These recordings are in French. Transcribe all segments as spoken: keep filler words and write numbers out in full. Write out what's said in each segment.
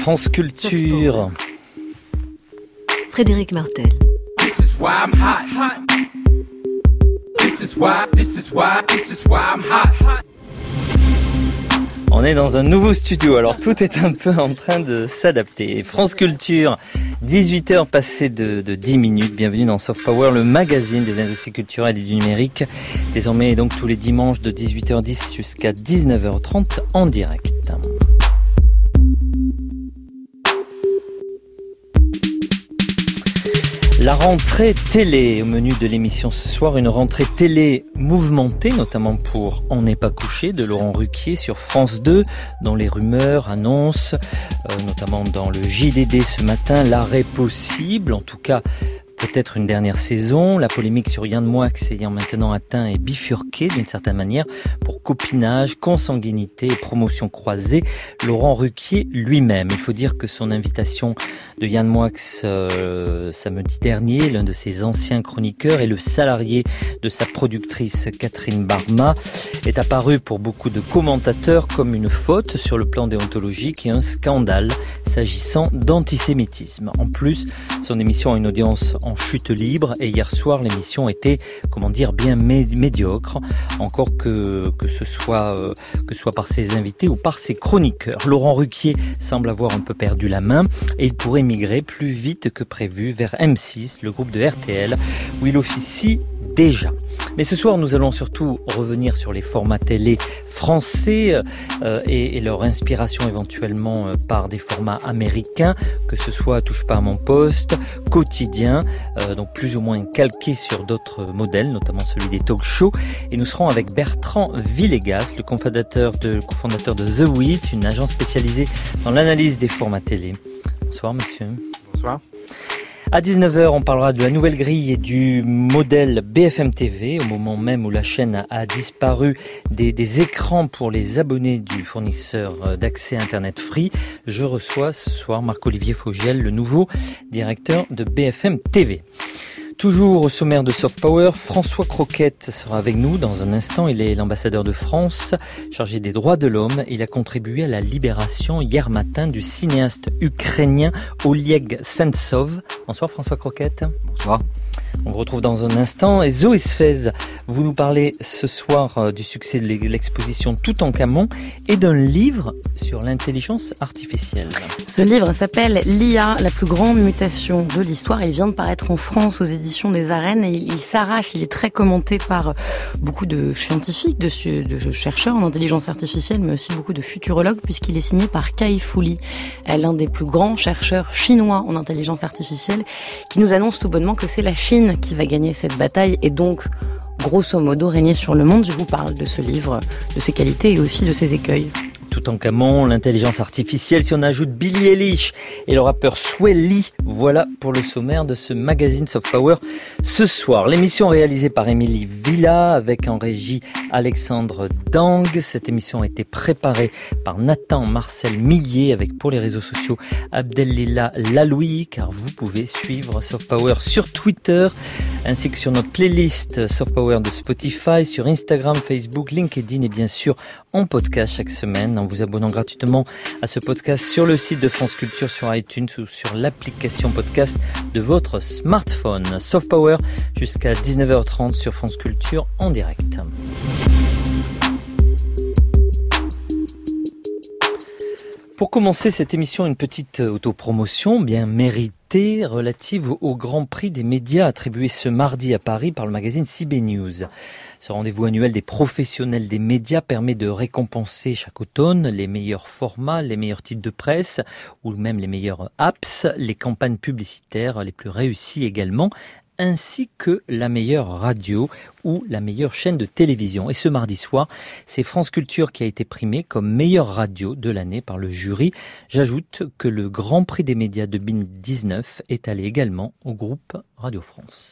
France Culture. Frédéric Martel. This is why I'm hot, hot. This is why, this is why, this is why I'm hot, hot. On est dans un nouveau studio, alors tout est un peu en train de s'adapter. France Culture, dix-huit heures passées de, de dix minutes. Bienvenue dans Soft Power, le magazine des industries culturelles et du numérique. Désormais donc tous les dimanches de dix-huit heures dix jusqu'à dix-neuf heures trente en direct. La rentrée télé au menu de l'émission ce soir, une rentrée télé mouvementée, notamment pour On n'est pas couché de Laurent Ruquier sur France deux, dont les rumeurs annoncent, euh, notamment dans le J D D ce matin, l'arrêt possible, en tout cas peut-être une dernière saison. La polémique sur Yann Moix ayant maintenant atteint et bifurqué d'une certaine manière pour copinage, consanguinité et promotion croisée. Laurent Ruquier lui-même. Il faut dire que son invitation de Yann Moix euh, samedi dernier, l'un de ses anciens chroniqueurs et le salarié de sa productrice Catherine Barma, est apparu pour beaucoup de commentateurs comme une faute sur le plan déontologique et un scandale s'agissant d'antisémitisme. En plus, son émission a une audience en chute libre et hier soir l'émission était, comment dire, bien mé- médiocre, encore que que ce soit euh, que ce soit par ses invités ou par ses chroniqueurs. Laurent Ruquier semble avoir un peu perdu la main et il pourrait migrer plus vite que prévu vers M six, le groupe de R T L, où il officie déjà. Mais ce soir, nous allons surtout revenir sur les formats télé français euh, et, et leur inspiration éventuellement euh, par des formats américains, que ce soit Touche pas à mon poste, Quotidien, euh, donc plus ou moins calqué sur d'autres modèles, notamment celui des talk shows. Et nous serons avec Bertrand Villegas, le cofondateur de, cofondateur de The huit, une agence spécialisée dans l'analyse des formats télé. Bonsoir monsieur. Bonsoir. À dix-neuf heures, on parlera de la nouvelle grille et du modèle B F M T V, au moment même où la chaîne a disparu des, des écrans pour les abonnés du fournisseur d'accès Internet Free. Je reçois ce soir Marc-Olivier Fogiel, le nouveau directeur de B F M T V. Toujours au sommaire de Soft Power, François Croquette sera avec nous dans un instant. Il est l'ambassadeur de France, chargé des droits de l'homme. Il a contribué à la libération hier matin du cinéaste ukrainien Oleg Sentsov. Bonsoir François Croquette. Bonsoir. On vous retrouve dans un instant. Et Zoé Sfez, vous nous parlez ce soir du succès de l'exposition Toutankhamon et d'un livre sur l'intelligence artificielle. Ce livre s'appelle l'I A, la plus grande mutation de l'histoire. Il vient de paraître en France aux éditions des Arènes et il, il s'arrache, il est très commenté par beaucoup de scientifiques, de, de chercheurs en intelligence artificielle, mais aussi beaucoup de futurologues, puisqu'il est signé par Kai-Fu Lee, l'un des plus grands chercheurs chinois en intelligence artificielle, qui nous annonce tout bonnement que c'est la Chine qui va gagner cette bataille et donc, grosso modo, régner sur le monde. Je vous parle de ce livre, de ses qualités et aussi de ses écueils. Toutankhamon, l'intelligence artificielle, si on ajoute Billie Eilish et le rappeur Swelly, voilà pour le sommaire de ce magazine Soft Power ce soir. L'émission réalisée par Émilie Villa avec en régie Alexandre Dang. Cette émission a été préparée par Nathan Marcel Millet avec pour les réseaux sociaux Abdelila Laloui, car vous pouvez suivre Soft Power sur Twitter ainsi que sur notre playlist Soft Power de Spotify, sur Instagram, Facebook, LinkedIn et bien sûr en podcast chaque semaine en vous abonnant gratuitement à ce podcast sur le site de France Culture, sur iTunes ou sur l'application podcast de votre smartphone. Soft Power jusqu'à dix-neuf heures trente sur France Culture en direct. Pour commencer cette émission, une petite autopromotion bien méritée relative au Grand Prix des médias attribué ce mardi à Paris par le magazine C B News. Ce rendez-vous annuel des professionnels des médias permet de récompenser chaque automne les meilleurs formats, les meilleurs titres de presse ou même les meilleurs apps, les campagnes publicitaires les plus réussies également, ainsi que la meilleure radio ou la meilleure chaîne de télévision. Et ce mardi soir, c'est France Culture qui a été primée comme meilleure radio de l'année par le jury. J'ajoute que le Grand Prix des médias deux mille dix-neuf est allé également au groupe Radio France.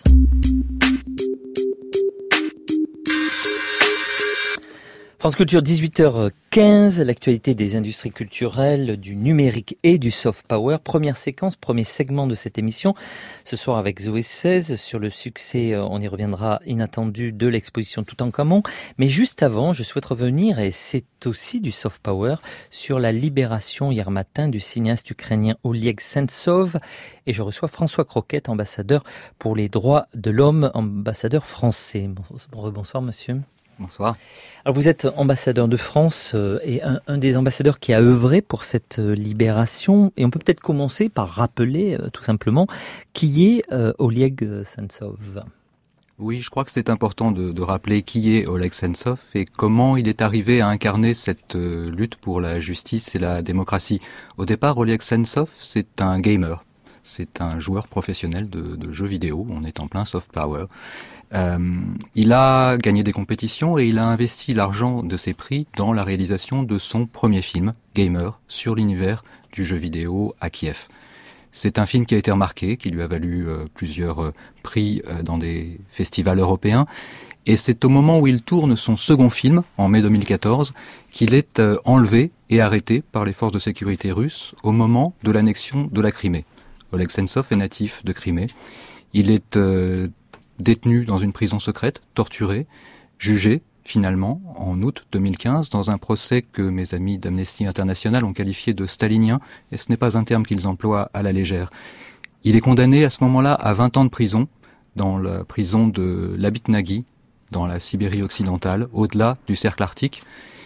France Culture, dix-huit heures quinze, l'actualité des industries culturelles, du numérique et du soft power. Première séquence, premier segment de cette émission. Ce soir avec Zoé seize sur le succès, on y reviendra, inattendu de l'exposition Toutankhamon. Mais juste avant, je souhaite revenir, et c'est aussi du soft power, sur la libération hier matin du cinéaste ukrainien Oleg Sentsov. Et je reçois François Croquette, ambassadeur pour les droits de l'homme, ambassadeur français. Bonsoir monsieur. Bonsoir. Alors vous êtes ambassadeur de France euh, et un, un des ambassadeurs qui a œuvré pour cette euh, libération. Et on peut peut-être commencer par rappeler euh, tout simplement qui est euh, Oleg Sentsov. Oui, je crois que c'est important de, de rappeler qui est Oleg Sentsov et comment il est arrivé à incarner cette euh, lutte pour la justice et la démocratie. Au départ, Oleg Sentsov, c'est un gamer. C'est un joueur professionnel de, de jeux vidéo. On est en plein soft power. Euh, il a gagné des compétitions et il a investi l'argent de ses prix dans la réalisation de son premier film, Gamer, sur l'univers du jeu vidéo à Kiev. C'est un film qui a été remarqué, qui lui a valu euh, plusieurs euh, prix euh, dans des festivals européens. Et c'est au moment où il tourne son second film, en mai deux mille quatorze, qu'il est euh, enlevé et arrêté par les forces de sécurité russes au moment de l'annexion de la Crimée. Oleg Sentsov est natif de Crimée. Il est euh, détenu dans une prison secrète, torturé, jugé finalement en août deux mille quinze dans un procès que mes amis d'Amnesty International ont qualifié de stalinien, et ce n'est pas un terme qu'ils emploient à la légère. Il est condamné à ce moment-là à vingt ans de prison dans la prison de Labitnagi, dans la Sibérie occidentale, au-delà du cercle arctique,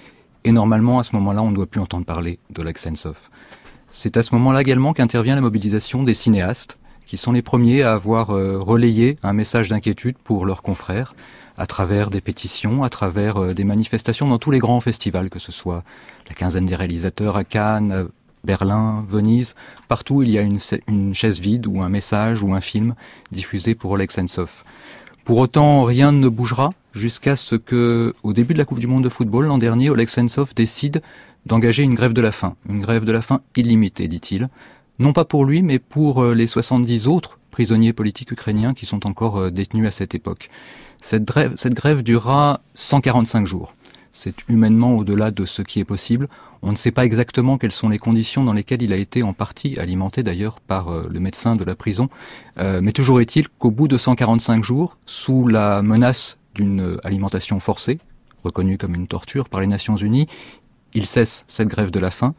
et normalement à ce moment-là on ne doit plus entendre parler d'Oleg Sentsov. C'est à ce moment-là également qu'intervient la mobilisation des cinéastes, qui sont les premiers à avoir euh, relayé un message d'inquiétude pour leurs confrères, à travers des pétitions, à travers euh, des manifestations dans tous les grands festivals, que ce soit la quinzaine des réalisateurs à Cannes, euh, Berlin, Venise. Partout, il y a une, une chaise vide ou un message ou un film diffusé pour Oleg Sentsov. Pour autant, rien ne bougera jusqu'à ce que, au début de la Coupe du Monde de football, l'an dernier, Oleg Sentsov décide d'engager une grève de la faim. Une grève de la faim illimitée, dit-il. Non pas pour lui, mais pour les soixante-dix autres prisonniers politiques ukrainiens qui sont encore détenus à cette époque. Cette grève, cette grève durera cent quarante-cinq jours. C'est humainement au-delà de ce qui est possible. On ne sait pas exactement quelles sont les conditions dans lesquelles il a été en partie alimenté d'ailleurs par le médecin de la prison. Euh, mais toujours est-il qu'au bout de cent quarante-cinq jours, sous la menace d'une alimentation forcée, reconnue comme une torture par les Nations Unies, il cesse cette grève de la faim.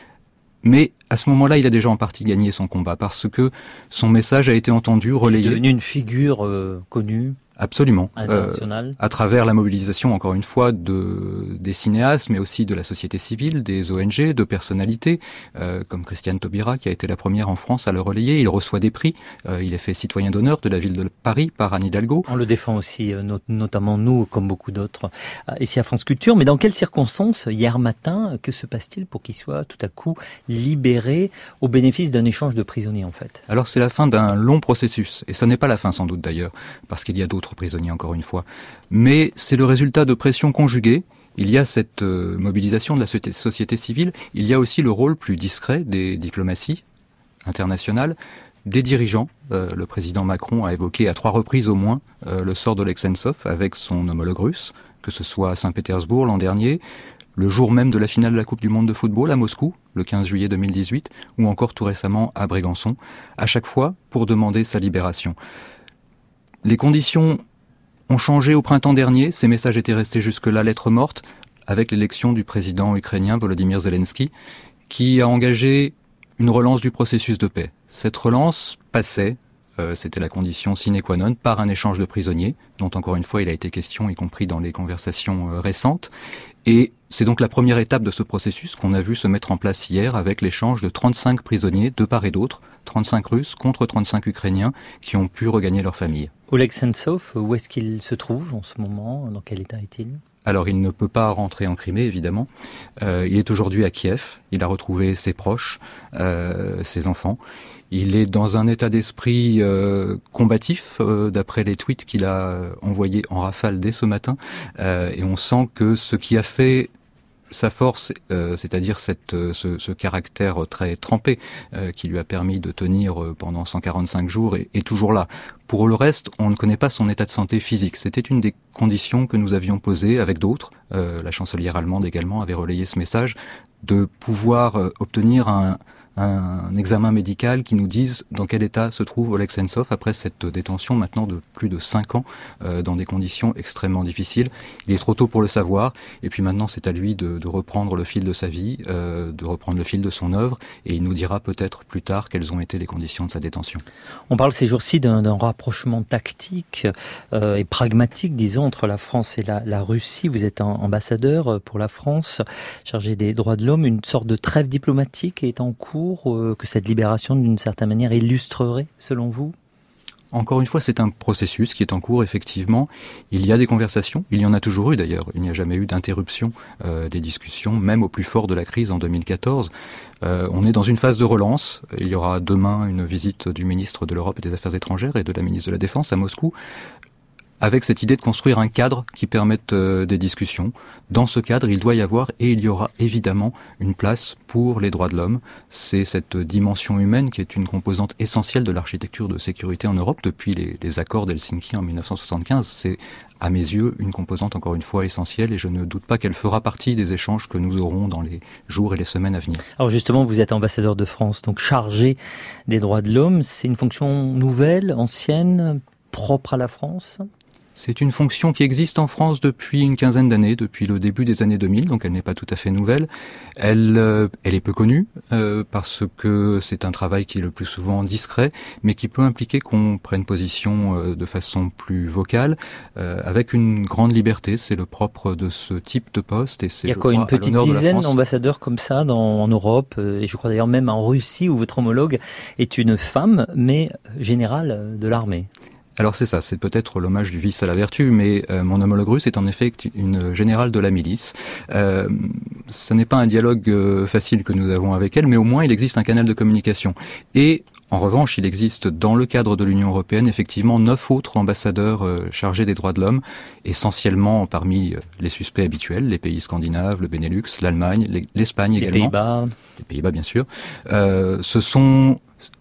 Mais à ce moment-là, il a déjà en partie gagné son combat parce que son message a été entendu, relayé. Il est devenu une figure euh, connue. Absolument. Internationale. Euh, à travers la mobilisation, encore une fois, de, des cinéastes, mais aussi de la société civile, des O N G, de personnalités, euh, comme Christiane Taubira, qui a été la première en France à le relayer. Il reçoit des prix. Euh, il est fait citoyen d'honneur de la ville de Paris par Anne Hidalgo. On le défend aussi, euh, not- notamment nous, comme beaucoup d'autres, euh, ici à France Culture. Mais dans quelles circonstances, hier matin, que se passe-t-il pour qu'il soit tout à coup libéré au bénéfice d'un échange de prisonniers, en fait ? Alors, c'est la fin d'un long processus. Et ça n'est pas la fin, sans doute, d'ailleurs, parce qu'il y a d'autres prisonniers encore une fois. Mais c'est le résultat de pressions conjuguées. Il y a cette euh, mobilisation de la société civile. Il y a aussi le rôle plus discret des diplomaties internationales, des dirigeants. Euh, le président Macron a évoqué à trois reprises au moins euh, le sort d'Oleg Sentsov avec son homologue russe, que ce soit à Saint-Pétersbourg l'an dernier, le jour même de la finale de la Coupe du Monde de football à Moscou, le quinze juillet deux mille dix-huit, ou encore tout récemment à Brégançon, à chaque fois pour demander sa libération. Les conditions ont changé au printemps dernier. Ces messages étaient restés jusque-là lettre morte avec l'élection du président ukrainien Volodymyr Zelensky qui a engagé une relance du processus de paix. Cette relance passait, euh, c'était la condition sine qua non, par un échange de prisonniers dont encore une fois il a été question, y compris dans les conversations euh, récentes. Et c'est donc la première étape de ce processus qu'on a vu se mettre en place hier avec l'échange de trente-cinq prisonniers de part et d'autre, trente-cinq Russes contre trente-cinq Ukrainiens qui ont pu regagner leur famille. Oleg Sentsov, où est-ce qu'il se trouve en ce moment ? Dans quel état est-il ? Alors, il ne peut pas rentrer en Crimée, évidemment. Euh, il est aujourd'hui à Kiev. Il a retrouvé ses proches, euh, ses enfants. Il est dans un état d'esprit euh, combatif, euh, d'après les tweets qu'il a envoyés en rafale dès ce matin. Euh, et on sent que ce qui a fait sa force, euh, c'est-à-dire cette, euh, ce, ce caractère très trempé euh, qui lui a permis de tenir euh, pendant cent quarante-cinq jours, est, est toujours là. Pour le reste, on ne connaît pas son état de santé physique. C'était une des conditions que nous avions posées avec d'autres. Euh, la chancelière allemande également avait relayé ce message, de pouvoir euh, obtenir un, un examen médical qui nous dise dans quel état se trouve Oleg Sentsov après cette détention maintenant de plus de cinq ans euh, dans des conditions extrêmement difficiles. Il est trop tôt pour le savoir, et puis maintenant c'est à lui de, de reprendre le fil de sa vie, euh, de reprendre le fil de son œuvre, et il nous dira peut-être plus tard quelles ont été les conditions de sa détention. On parle ces jours-ci d'un, d'un rapprochement tactique euh, et pragmatique, disons, entre la France et la, la Russie. Vous êtes un ambassadeur pour la France, chargé des droits de l'homme. Une sorte de trêve diplomatique est en cours, que cette libération, d'une certaine manière, illustrerait, selon vous ? Encore une fois, c'est un processus qui est en cours, effectivement. Il y a des conversations, il y en a toujours eu d'ailleurs. Il n'y a jamais eu d'interruption euh, des discussions, même au plus fort de la crise en deux mille quatorze. Euh, on est dans une phase de relance. Il y aura demain une visite du ministre de l'Europe et des Affaires étrangères et de la ministre de la Défense à Moscou, avec cette idée de construire un cadre qui permette euh, des discussions. Dans ce cadre, il doit y avoir, et il y aura évidemment, une place pour les droits de l'homme. C'est cette dimension humaine qui est une composante essentielle de l'architecture de sécurité en Europe depuis les, les accords d'Helsinki en dix-neuf cent soixante-quinze. C'est, à mes yeux, une composante encore une fois essentielle, et je ne doute pas qu'elle fera partie des échanges que nous aurons dans les jours et les semaines à venir. Alors justement, vous êtes ambassadeur de France, donc chargé des droits de l'homme. C'est une fonction nouvelle, ancienne, propre à la France ? C'est une fonction qui existe en France depuis une quinzaine d'années, depuis le début des années deux mille, donc elle n'est pas tout à fait nouvelle. Elle, euh, elle est peu connue euh, parce que c'est un travail qui est le plus souvent discret, mais qui peut impliquer qu'on prenne position euh, de façon plus vocale, euh, avec une grande liberté. C'est le propre de ce type de poste. Et c'est, il y a quoi, crois, une petite dizaine d'ambassadeurs comme ça dans, en Europe, et je crois d'ailleurs même en Russie, où votre homologue est une femme, mais générale de l'armée. Alors c'est ça, c'est peut-être l'hommage du vice à la vertu, mais euh, mon homologue russe est en effet une générale de la milice. Euh, ce n'est pas un dialogue euh, facile que nous avons avec elle, mais au moins il existe un canal de communication. Et en revanche, il existe dans le cadre de l'Union européenne effectivement neuf autres ambassadeurs euh, chargés des droits de l'homme, essentiellement parmi euh, les suspects habituels, les pays scandinaves, le Benelux, l'Allemagne, les, l'Espagne les également. Pays-Bas. Les Pays-Bas, bien sûr. Euh, ce sont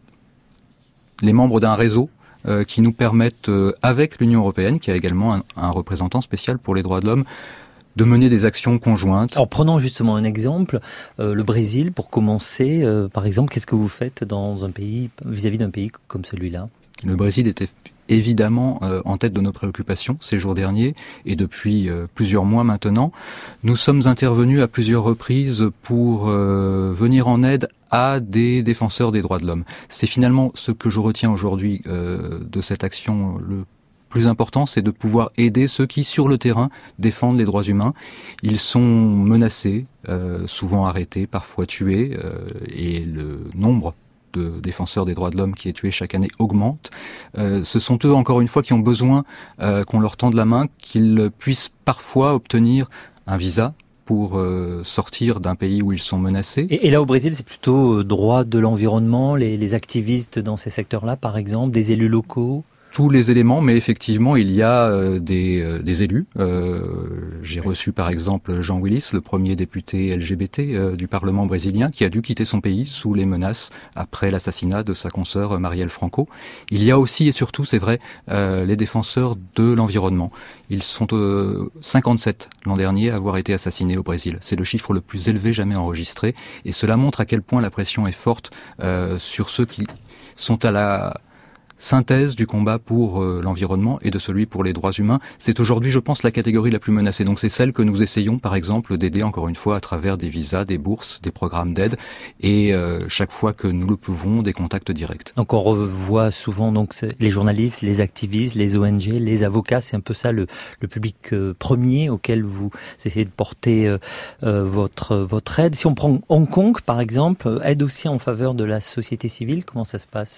les membres d'un réseau Euh, qui nous permettent, euh, avec l'Union européenne, qui a également un, un représentant spécial pour les droits de l'homme, de mener des actions conjointes. Alors prenons justement un exemple, euh, le Brésil, pour commencer. Euh, par exemple, qu'est-ce que vous faites dans un pays, vis-à-vis d'un pays comme celui-là ? Le Brésil était évidemment euh, en tête de nos préoccupations ces jours derniers, et depuis euh, plusieurs mois maintenant. Nous sommes intervenus à plusieurs reprises pour euh, venir en aide à des défenseurs des droits de l'homme. C'est finalement ce que je retiens aujourd'hui euh, de cette action. Le plus important, c'est de pouvoir aider ceux qui, sur le terrain, défendent les droits humains. Ils sont menacés, euh, souvent arrêtés, parfois tués, euh, et le nombre de défenseurs des droits de l'homme qui est tué chaque année augmente. Euh, ce sont eux, encore une fois, qui ont besoin euh, qu'on leur tende la main, qu'ils puissent parfois obtenir un visa pour euh, sortir d'un pays où ils sont menacés. Et, et là, au Brésil, c'est plutôt euh, droit de l'environnement, les, les activistes dans ces secteurs-là, par exemple, des élus locaux ? Tous les éléments, mais effectivement, il y a euh, des, euh, des élus. Euh, j'ai reçu par exemple Jean Willis, le premier député L G B T euh, du Parlement brésilien, qui a dû quitter son pays sous les menaces après l'assassinat de sa consoeur Marielle Franco. Il y a aussi et surtout, c'est vrai, euh, les défenseur de l'environnement. Ils sont euh, cinquante-sept l'an dernier à avoir été assassinés au Brésil. C'est le chiffre le plus élevé jamais enregistré, et cela montre à quel point la pression est forte euh, sur ceux qui sont à la synthèse du combat pour euh, l'environnement et de celui pour les droits humains. C'est aujourd'hui, je pense, la catégorie la plus menacée. Donc c'est celle que nous essayons, par exemple, d'aider encore une fois à travers des visas, des bourses, des programmes d'aide, et euh, chaque fois que nous le pouvons, des contacts directs. Donc on revoit souvent donc les journalistes, les activistes, les O N G, les avocats. C'est un peu ça le, le public euh, premier auquel vous essayez de porter euh, euh, votre, votre aide. Si on prend Hong Kong, par exemple, aide aussi en faveur de la société civile, comment ça se passe ?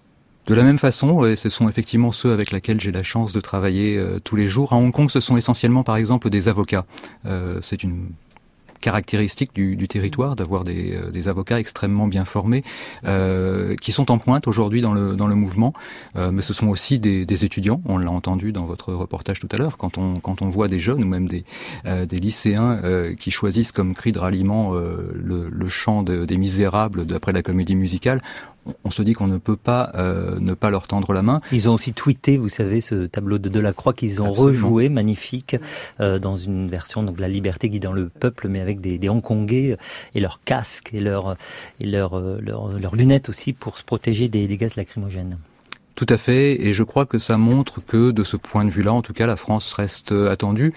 De la même façon, et ce sont effectivement ceux avec lesquels j'ai la chance de travailler euh, tous les jours. À Hong Kong, ce sont essentiellement, par exemple, des avocats. Euh, c'est une caractéristique du, du territoire, d'avoir des, euh, des avocats extrêmement bien formés, euh, qui sont en pointe aujourd'hui dans le, dans le mouvement, euh, mais ce sont aussi des, des étudiants, on l'a entendu dans votre reportage tout à l'heure, quand on, quand on voit des jeunes ou même des, euh, des lycéens euh, qui choisissent comme cri de ralliement euh, le, le chant de, des Misérables d'après la comédie musicale, on se dit qu'on ne peut pas euh, ne pas leur tendre la main. Ils ont aussi tweeté, vous savez, ce tableau de Delacroix qu'ils ont Absolument. rejoué, magnifique, euh, dans une version, donc La liberté guidant le peuple, mais avec des, des Hongkongais et leurs casques et leurs et leurs leurs leurs lunettes aussi pour se protéger des, des gaz lacrymogènes. Tout à fait, et je crois que ça montre que de ce point de vue-là, en tout cas, la France reste attendue.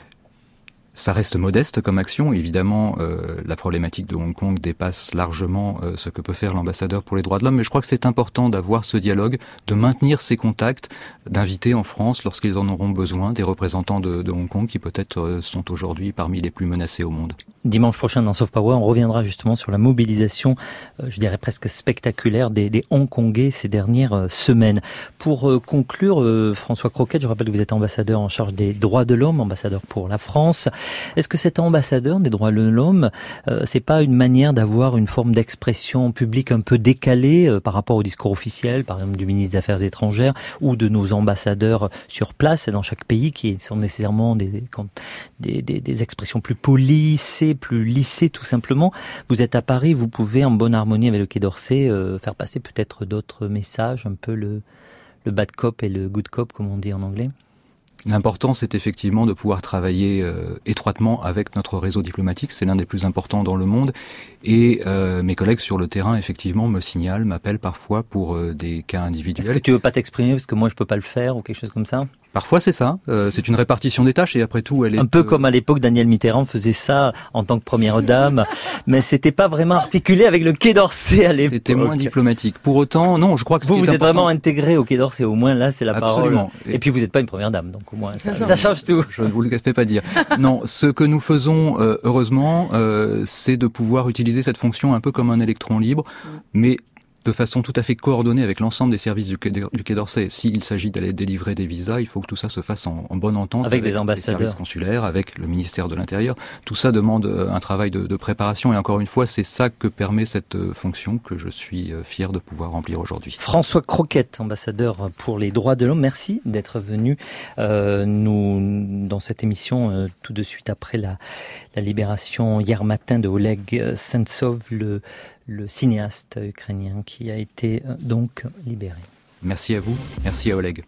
Ça reste modeste comme action. Évidemment, euh, la problématique de Hong Kong dépasse largement euh, ce que peut faire l'ambassadeur pour les droits de l'homme. Mais je crois que c'est important d'avoir ce dialogue, de maintenir ces contacts, d'inviter en France, lorsqu'ils en auront besoin, des représentants de, de Hong Kong qui peut-être euh, sont aujourd'hui parmi les plus menacés au monde. Dimanche prochain dans Soft Power, on reviendra justement sur la mobilisation, euh, je dirais presque spectaculaire, des, des Hongkongais ces dernières euh, semaines. Pour euh, conclure, euh, François Croquette, je rappelle que vous êtes ambassadeur en charge des droits de l'homme, ambassadeur pour la France. Est-ce que cet ambassadeur des droits de l'homme, euh, c'est pas une manière d'avoir une forme d'expression publique un peu décalée euh, par rapport au discours officiel, par exemple du ministre des Affaires étrangères ou de nos ambassadeurs sur place dans chaque pays, qui sont nécessairement des, des, des, des expressions plus polissées, plus lissées tout simplement. Vous êtes à Paris, vous pouvez en bonne harmonie avec le Quai d'Orsay euh, faire passer peut-être d'autres messages, un peu le, le bad cop et le good cop comme on dit en anglais. L'important, c'est effectivement de pouvoir travailler euh, étroitement avec notre réseau diplomatique. C'est l'un des plus importants dans le monde. Et euh, mes collègues sur le terrain, effectivement, me signalent, m'appellent parfois pour euh, des cas individuels. Est-ce que tu veux pas t'exprimer parce que moi, je peux pas le faire ou quelque chose comme ça ? Parfois, c'est ça. Euh, c'est une répartition des tâches et après tout, elle est... Un peu euh... comme à l'époque, Danielle Mitterrand faisait ça en tant que première dame. Mais c'était pas vraiment articulé avec le Quai d'Orsay à l'époque. C'était moins diplomatique. Pour autant, non, je crois que vous, ce vous êtes important... vraiment intégré au Quai d'Orsay. Au moins, là, c'est la Absolument. parole. Et puis, vous n'êtes pas une première dame. Donc, au moins, ça, ça change tout. Je ne vous le fais pas dire. Non, ce que nous faisons, euh, heureusement, euh, c'est de pouvoir utiliser cette fonction un peu comme un électron libre, mais de façon tout à fait coordonnée avec l'ensemble des services du Quai, du Quai d'Orsay. S'il s'agit d'aller délivrer des visas, il faut que tout ça se fasse en, en bonne entente avec, avec des ambassadeurs, les services consulaires, avec le ministère de l'Intérieur. Tout ça demande un travail de, de préparation et encore une fois, c'est ça que permet cette fonction que je suis fier de pouvoir remplir aujourd'hui. François Croquette, ambassadeur pour les droits de l'homme, merci d'être venu euh, nous dans cette émission euh, tout de suite après la, la libération hier matin de Oleg Sentsov, le le cinéaste ukrainien qui a été donc libéré. Merci à vous, merci à Oleg.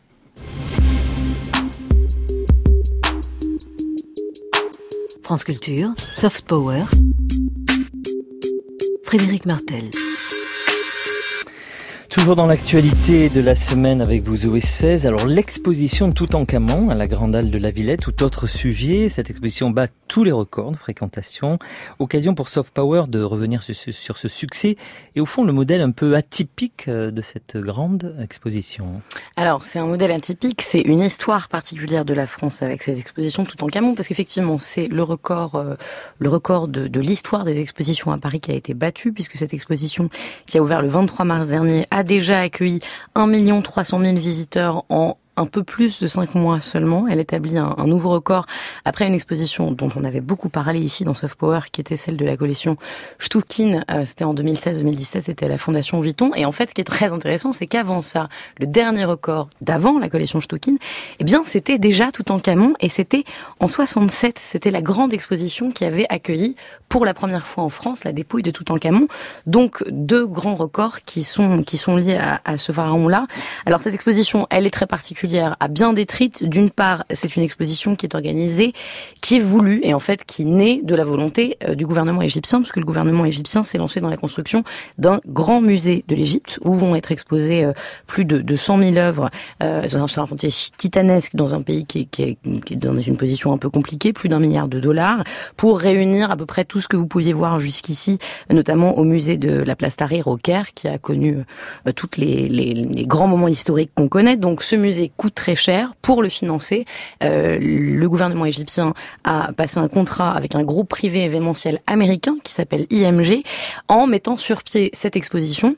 France Culture, Soft Power, Frédéric Martel. Toujours dans l'actualité de la semaine avec vous, Zoé Sfez. Alors, l'exposition de Toutankhamon à la Grande Halle de la Villette, tout autre sujet. Cette exposition bat tous les records de fréquentation. Occasion pour Soft Power de revenir sur ce, sur ce succès et au fond, le modèle un peu atypique de cette grande exposition. Alors, c'est un modèle atypique. C'est une histoire particulière de la France avec ces expositions Toutankhamon parce qu'effectivement, c'est le record, euh, le record de, de l'histoire des expositions à Paris qui a été battu puisque cette exposition qui a ouvert le vingt-trois mars dernier a déjà accueilli un million trois cent mille visiteurs en un peu plus de cinq mois seulement. Elle établit un, un nouveau record après une exposition dont on avait beaucoup parlé ici dans Soft Power, qui était celle de la collection Stoukin. Euh, c'était en deux mille seize deux mille dix-sept, c'était à la Fondation Vuitton. Et en fait, ce qui est très intéressant, c'est qu'avant ça, le dernier record d'avant la collection Stoukin, eh bien, c'était déjà Toutankhamon et c'était en soixante-sept. C'était la grande exposition qui avait accueilli pour la première fois en France la dépouille de Toutankhamon. Donc, deux grands records qui sont, qui sont liés à, à ce pharaon-là. Alors, cette exposition, elle est très particulière à bien des titres. D'une part, c'est une exposition qui est organisée, qui est voulue et en fait qui naît de la volonté euh, du gouvernement égyptien, parce que le gouvernement égyptien s'est lancé dans la construction d'un grand musée de l'Égypte où vont être exposées euh, plus de, de cent mille œuvres euh, dans un chantier titanesque dans un pays qui est, qui, est, qui est dans une position un peu compliquée, plus d'un milliard de dollars, pour réunir à peu près tout ce que vous pouviez voir jusqu'ici, notamment au musée de la place Tahrir au Caire, qui a connu euh, tous les, les, les grands moments historiques qu'on connaît. Donc ce musée coûte très cher. Pour le financer, euh, le gouvernement égyptien a passé un contrat avec un groupe privé événementiel américain qui s'appelle I M G en mettant sur pied cette exposition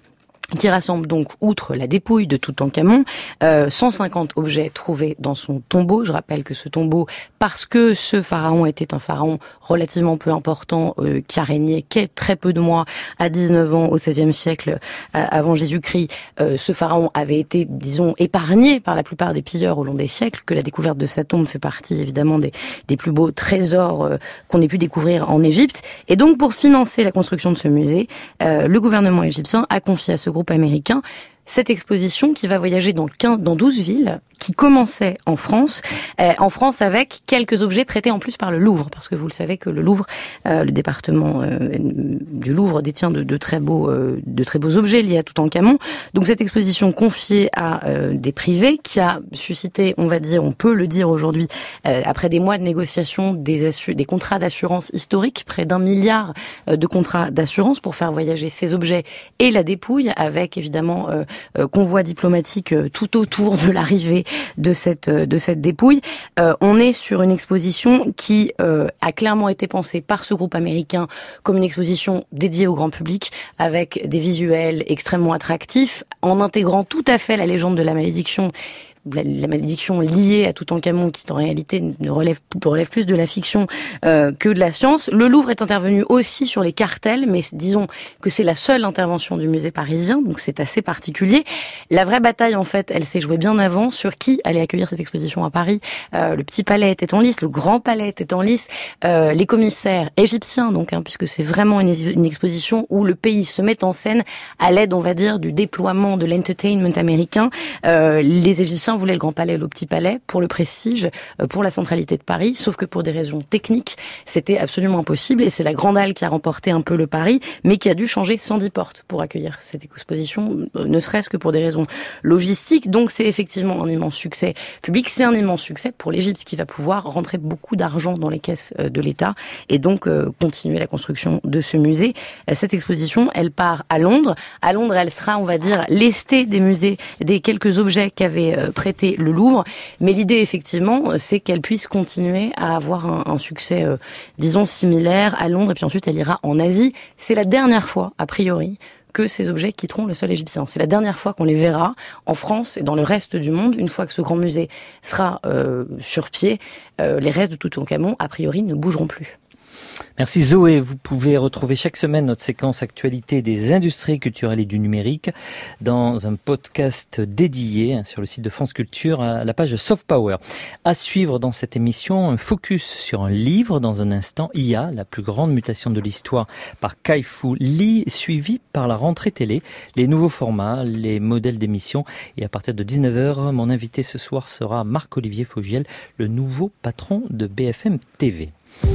qui rassemble donc, outre la dépouille de Toutankhamon, euh, cent cinquante objets trouvés dans son tombeau. Je rappelle que ce tombeau, parce que ce pharaon était un pharaon relativement peu important, euh, qui a régné qu'à très peu de mois, à dix-neuf ans, au seizième siècle euh, avant Jésus-Christ, euh, ce pharaon avait été, disons, épargné par la plupart des pilleurs au long des siècles, que la découverte de sa tombe fait partie, évidemment, des, des plus beaux trésors euh, qu'on ait pu découvrir en Égypte. Et donc, pour financer la construction de ce musée, euh, le gouvernement égyptien a confié à ce groupe américain cette exposition qui va voyager dans quinze, dans douze villes, qui commençait en France, euh, en France avec quelques objets prêtés en plus par le Louvre, parce que vous le savez que le Louvre, euh, le département euh, du Louvre détient de, de très beaux, euh, de très beaux objets liés à Toutankhamon. Donc cette exposition confiée à euh, des privés, qui a suscité, on va dire, on peut le dire aujourd'hui, euh, après des mois de négociations, des, assu- des contrats d'assurance historiques, près d'un milliard euh, de contrats d'assurance pour faire voyager ces objets et la dépouille, avec évidemment euh, euh, convoi diplomatique euh, tout autour de l'arrivée de cette de cette dépouille. Euh, on est sur une exposition qui euh, a clairement été pensée par ce groupe américain comme une exposition dédiée au grand public, avec des visuels extrêmement attractifs, en intégrant tout à fait la légende de la malédiction. La, la malédiction liée à Toutankhamon, qui en réalité ne relève, relève plus de la fiction euh, que de la science. Le Louvre est intervenu aussi sur les cartels, mais disons que c'est la seule intervention du musée parisien, donc c'est assez particulier. La vraie bataille, en fait, elle s'est jouée bien avant sur qui allait accueillir cette exposition à Paris. Euh, le Petit Palais était en lice, le Grand Palais était en lice, euh, les commissaires égyptiens, donc, hein, puisque c'est vraiment une, une exposition où le pays se met en scène à l'aide, on va dire, du déploiement de l'entertainment américain. Euh, les Égyptiens voulait le Grand Palais, le Petit Palais, pour le prestige, pour la centralité de Paris, sauf que pour des raisons techniques, c'était absolument impossible, et c'est la Grande Halle qui a remporté un peu le pari, mais qui a dû changer cent dix portes pour accueillir cette exposition, ne serait-ce que pour des raisons logistiques. Donc c'est effectivement un immense succès public, c'est un immense succès pour l'Égypte, qui va pouvoir rentrer beaucoup d'argent dans les caisses de l'État, et donc euh, continuer la construction de ce musée. Cette exposition, elle part à Londres. À Londres, elle sera, on va dire, lestée des musées, des quelques objets qu'avait euh, prêté le Louvre, mais l'idée effectivement c'est qu'elle puisse continuer à avoir un, un succès euh, disons similaire à Londres, et puis ensuite elle ira en Asie. C'est la dernière fois a priori que ces objets quitteront le sol égyptien. C'est la dernière fois qu'on les verra en France et dans le reste du monde. Une fois que ce grand musée sera euh, sur pied, euh, les restes de Toutankhamon a priori ne bougeront plus. Merci Zoé. Vous pouvez retrouver chaque semaine notre séquence actualité des industries culturelles et du numérique dans un podcast dédié sur le site de France Culture à la page Soft Power. À suivre dans cette émission, un focus sur un livre dans un instant, I A, la plus grande mutation de l'histoire par Kai-Fu Lee, suivi par la rentrée télé, les nouveaux formats, les modèles d'émission. Et à partir de dix-neuf heures, mon invité ce soir sera Marc-Olivier Fogiel, le nouveau patron de B F M T V.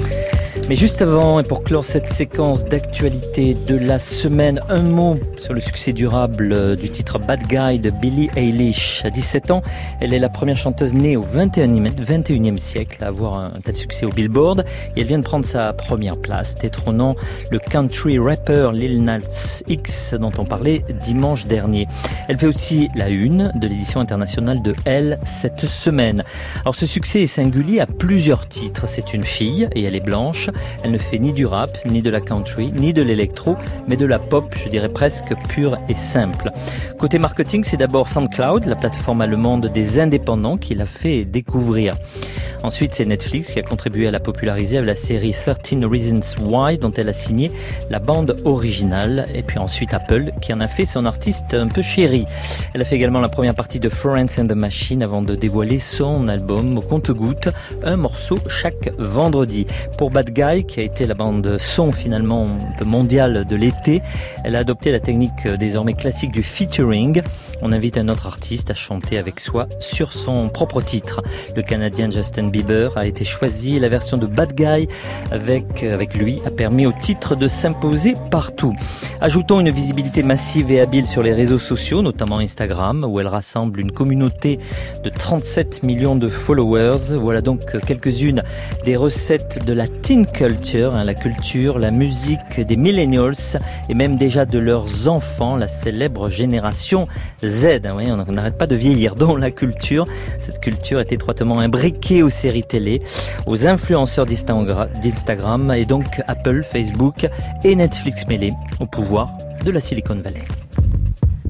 Mais juste avant, et pour clore cette séquence d'actualité de la semaine, un mot sur le succès durable du titre Bad Guy de Billie Eilish. À dix-sept ans, elle est la première chanteuse née au vingt et unième siècle à avoir un tel succès au Billboard. Et elle vient de prendre sa première place, détrônant le country rapper Lil Nas X, dont on parlait dimanche dernier. Elle fait aussi la une de l'édition internationale de Elle cette semaine. Alors ce succès est singulier à plusieurs titres. C'est une fille et elle est blanche. Elle ne fait ni du rap, ni de la country, ni de l'électro, mais de la pop, je dirais presque pure et simple. Côté marketing, c'est d'abord SoundCloud, la plateforme allemande des indépendants, qui l'a fait découvrir. Ensuite, c'est Netflix qui a contribué à la populariser avec la série thirteen Reasons Why, dont elle a signé la bande originale. Et puis ensuite, Apple, qui en a fait son artiste un peu chéri. Elle a fait également la première partie de Florence and the Machine avant de dévoiler son album au compte-gouttes, un morceau chaque vendredi. Pour Bad Guy, qui a été la bande son finalement un peu mondiale de l'été, elle a adopté la technique désormais classique du featuring. On invite un autre artiste à chanter avec soi sur son propre titre. Le Canadien Justin Bieber a été choisi. La version de Bad Guy avec, avec lui a permis au titre de s'imposer partout. Ajoutons une visibilité massive et habile sur les réseaux sociaux, notamment Instagram, où elle rassemble une communauté de trente-sept millions de followers. Voilà donc quelques-unes des recettes de la teen culture, hein, la culture, la musique des millennials et même déjà de leurs enfants, la célèbre génération Z. Hein, oui, on n'arrête pas de vieillir dans la culture. Cette culture est étroitement imbriquée aux séries télé, aux influenceurs d'Instagram et donc Apple, Facebook et Netflix mêlés au pouvoir de la Silicon Valley.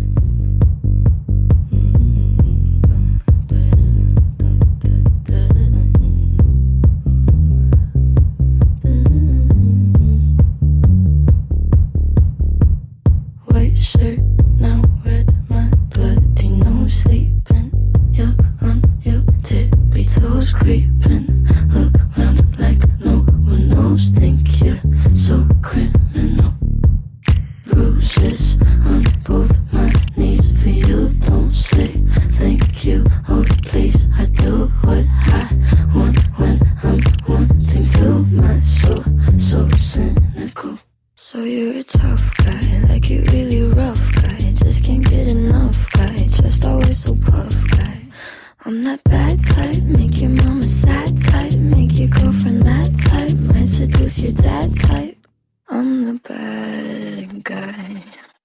I'm that bad type, make your mama sad type, make your girlfriend mad type, might seduce your dad type. I'm the bad guy.